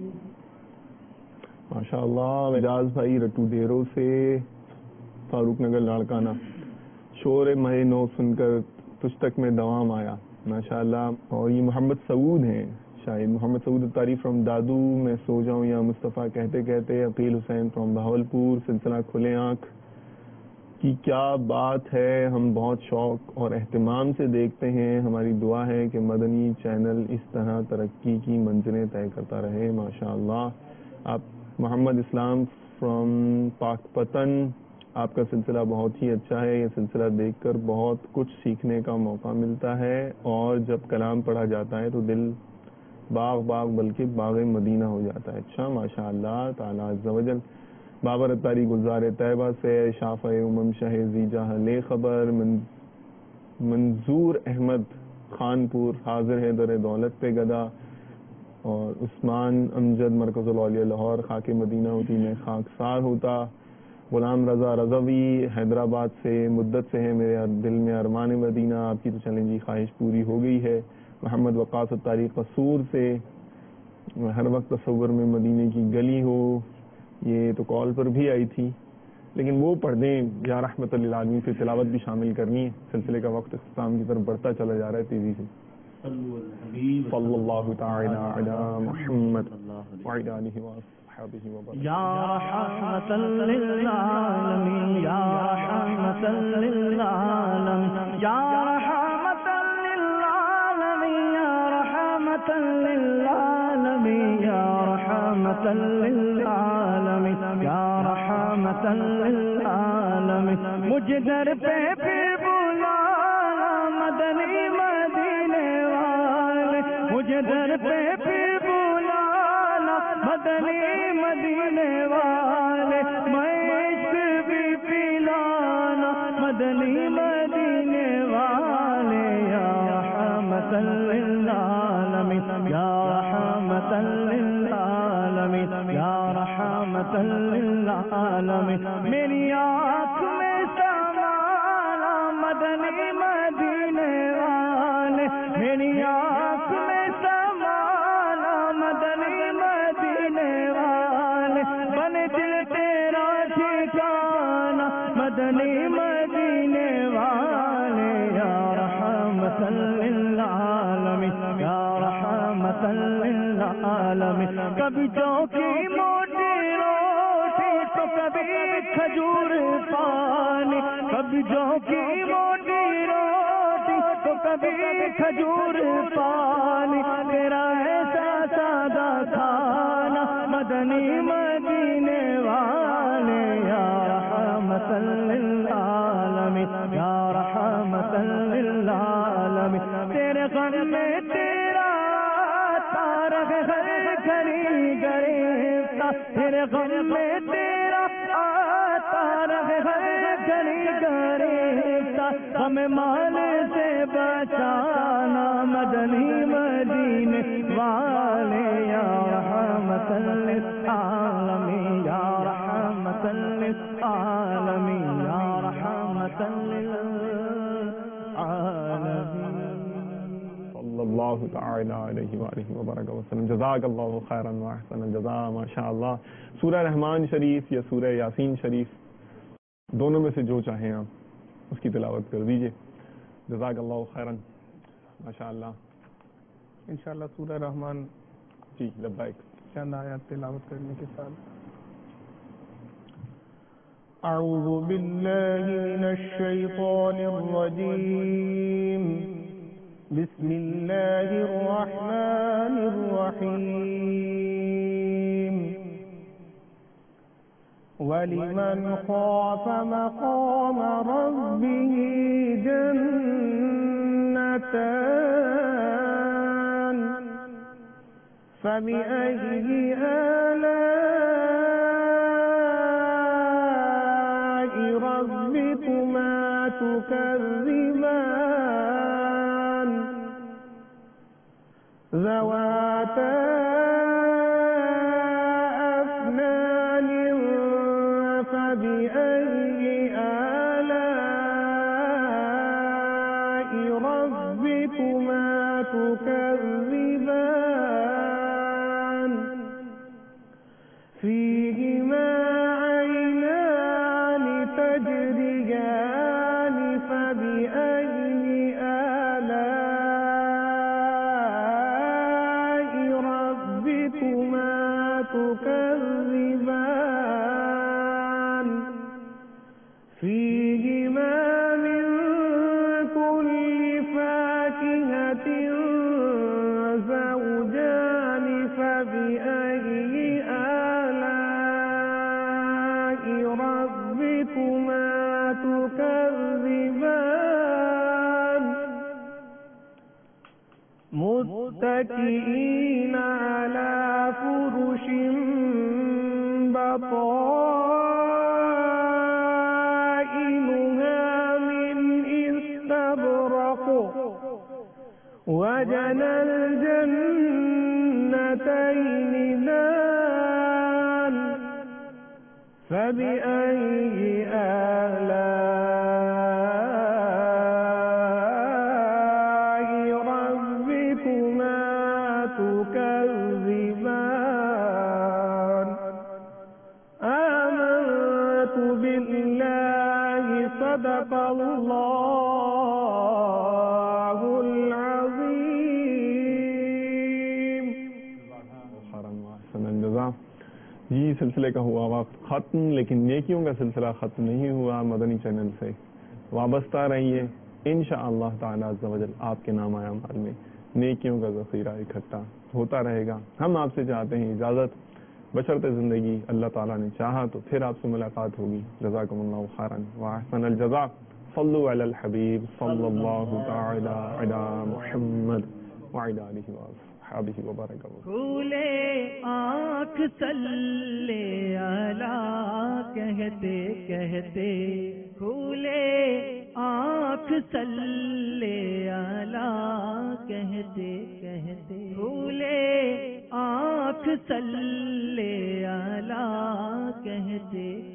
ماشاء اللہ. مجاز بھائی رٹو ڈیرو سے فاروق نگر لاڑکانہ، شور مہے نو سن کر تجھ تک میں دوام آیا. ماشاء اللہ. اور یہ محمد سعود ہیں، شاید محمد سعود الطاری فرام دادو. میں سو جاؤں یا مصطفیٰ کہتے کہتے. عقیل حسین فرام بہاولپور. سلسلہ کھلے آنکھ کی کیا بات ہے، ہم بہت شوق اور اہتمام سے دیکھتے ہیں. ہماری دعا ہے کہ مدنی چینل اس طرح ترقی کی منزلیں طے کرتا رہے. ماشاء اللہ. آپ محمد اسلام فرام پاک پتن، آپ کا سلسلہ بہت ہی اچھا ہے. یہ سلسلہ دیکھ کر بہت کچھ سیکھنے کا موقع ملتا ہے، اور جب کلام پڑھا جاتا ہے تو دل باغ باغ بلکہ باغ مدینہ ہو جاتا ہے. اچھا ماشاء اللہ تعالیٰ عز و جل. بابر اتاری گلزار طیبہ سے. شافع امم شاہ زیجا لے خبر. منظور احمد خانپور حاضر ہے در دولت پہ گدا. اور عثمان امجد مرکز الاولیاء لاہور، خاک مدینہ ہوتی میں خاکسار ہوتا. غلام رضا رضوی حیدرآباد سے، مدت سے ہے میرے دل میں ارمان مدینہ. آپ کی تو چلیں جی خواہش پوری ہو گئی ہے. محمد وقاص الطاری قصور سے. ہر وقت تصور میں مدینے کی گلی ہو، یہ تو کال پر بھی آئی تھی، لیکن وہ پڑھ دیں یا رحمت للعالمین سے تلاوت بھی شامل کرنی ہے. سلسلے کا وقت اختتام کی طرف بڑھتا چلا جا رہا ہے تیزی سے. صلی اللہ تعالی علی محمد وعلی آلہ وصحبہ وبارک. یا رحمتا للعالمین، یا رحمتا للعالمین، یا رحمتا للعالمین، یا رحمتا للعالمین، یا رحمتا للعالمین، یا رحمتا للعالمین. مجھے در پہ پھر بلانا مدنی مدینے والے، مجھے در پہ پھر بلانا مدنی مدینے والے. میں عشق بھی پلانا مدنی مدینے والے. یا رحمتا للعالمین، یا رحمتا للعالمین، یا رحمتا للعالمین. میری آنکھ میں سمانا مدنی مدینے والے، میری آنکھ میں سمانا مدنی مدینے والے یا رحمت للعالمین یا رحمت للعالمین. کبھی چوکی موٹی روٹی تو کبھی کھجور پانی, کبھی چوکی موٹی روٹی تو کبھی کھجور پانی, تیرا ایسا سادہ کھانا مدنی مدینے والے یا رحمت للعالمین یا رحمت للعالمین. تیرے غم میں تیرا تارغ ہر گھڑی گریفتہ, تیرے غم میں تیرا تارغ ہر گھڑی گریفتہ, ہمیں مال سے بچانا مدنی مدینے والے یا رحمت للعالمین یا رحمت للعالمین یا رحمت للعالمین. صلی اللہ تعالی علیہ وآلہ وبارک وسلم. جزاک اللہ خیرا و احسن الجزاء. ماشاء اللہ. سورہ رحمان شریف یا سورہ یاسین شریف دونوں میں سے جو چاہیں آپ اس کی تلاوت کر دیجئے. جزاک اللہ خیرا. ماشاء اللہ. انشاءاللہ سورہ رحمان جی لبیک چند آیات تلاوت کرنے کے ساتھ. اعوذ باللہ من الشیطان الرجیم. بسم اللہ الرحمن الرحیم. وَلِمَنْ خَافَ مَقَامَ رَبِّهِ جَنَّتَانِ فَبِأَيِّ آلَاءِ رَبِّكُمَا تُكَذِّبَانِ ذَوَاتَا أَفْنَانٍ فَبِأَيِّ آلَاءِ رَبِّكُمَا تُكَذِّبَانِ فِيهِمَا عَيْنَانِ تَجْرِيَانِ فَبِأَيِّ آلَاءِ رَبِّكُمَا تُكَذِّبَانِ فِيهِمَا مِن كُلِّ فَاكِهَةٍ زَوْجَانِ فَبِأَيِّ آلَاءِ رَبِّكُمَا تُكَذِّبَانِ مُتَّكِئِينَ عَلَى فُرُشٍ بَطَائِنُهَا مِنْ إِسْتَبْرَقٍ وَجَنَى الْجَنَّتَيْنِ دَانٍ فَبِأَيِّ آلَاءِ رَبِّكُمَا تُكَذِّبَانِ آمَنْتُ بِاللَّهِ صَدَقَ اللَّهُ الْعَظِيمُ. جی سلسلے کا ہوا وقت ختم, لیکن نیکیوں کا سلسلہ ختم نہیں ہوا. مدنی چینل سے وابستہ رہیے. انشاءاللہ تعالی عز و جل آپ کے نام اعمال میں نیکیوں کا ذخیرہ اکٹھا ہوتا رہے گا. ہم آپ سے چاہتے ہیں اجازت, بشرط زندگی اللہ تعالیٰ نے چاہا تو پھر آپ سے ملاقات ہوگی. جزاکم اللہ خیرا واحسن الجزاء. صلو علی الحبیب صلی اللہ تعالی علی محمد وعلی آلہ وصحبہ وبارک وسلم. کھولے آنکھ صلی علی کہتے کہتے, کھولے آنکھ صلی علی کہتے کہتے, کھولے آنکھ صلی علی کہتے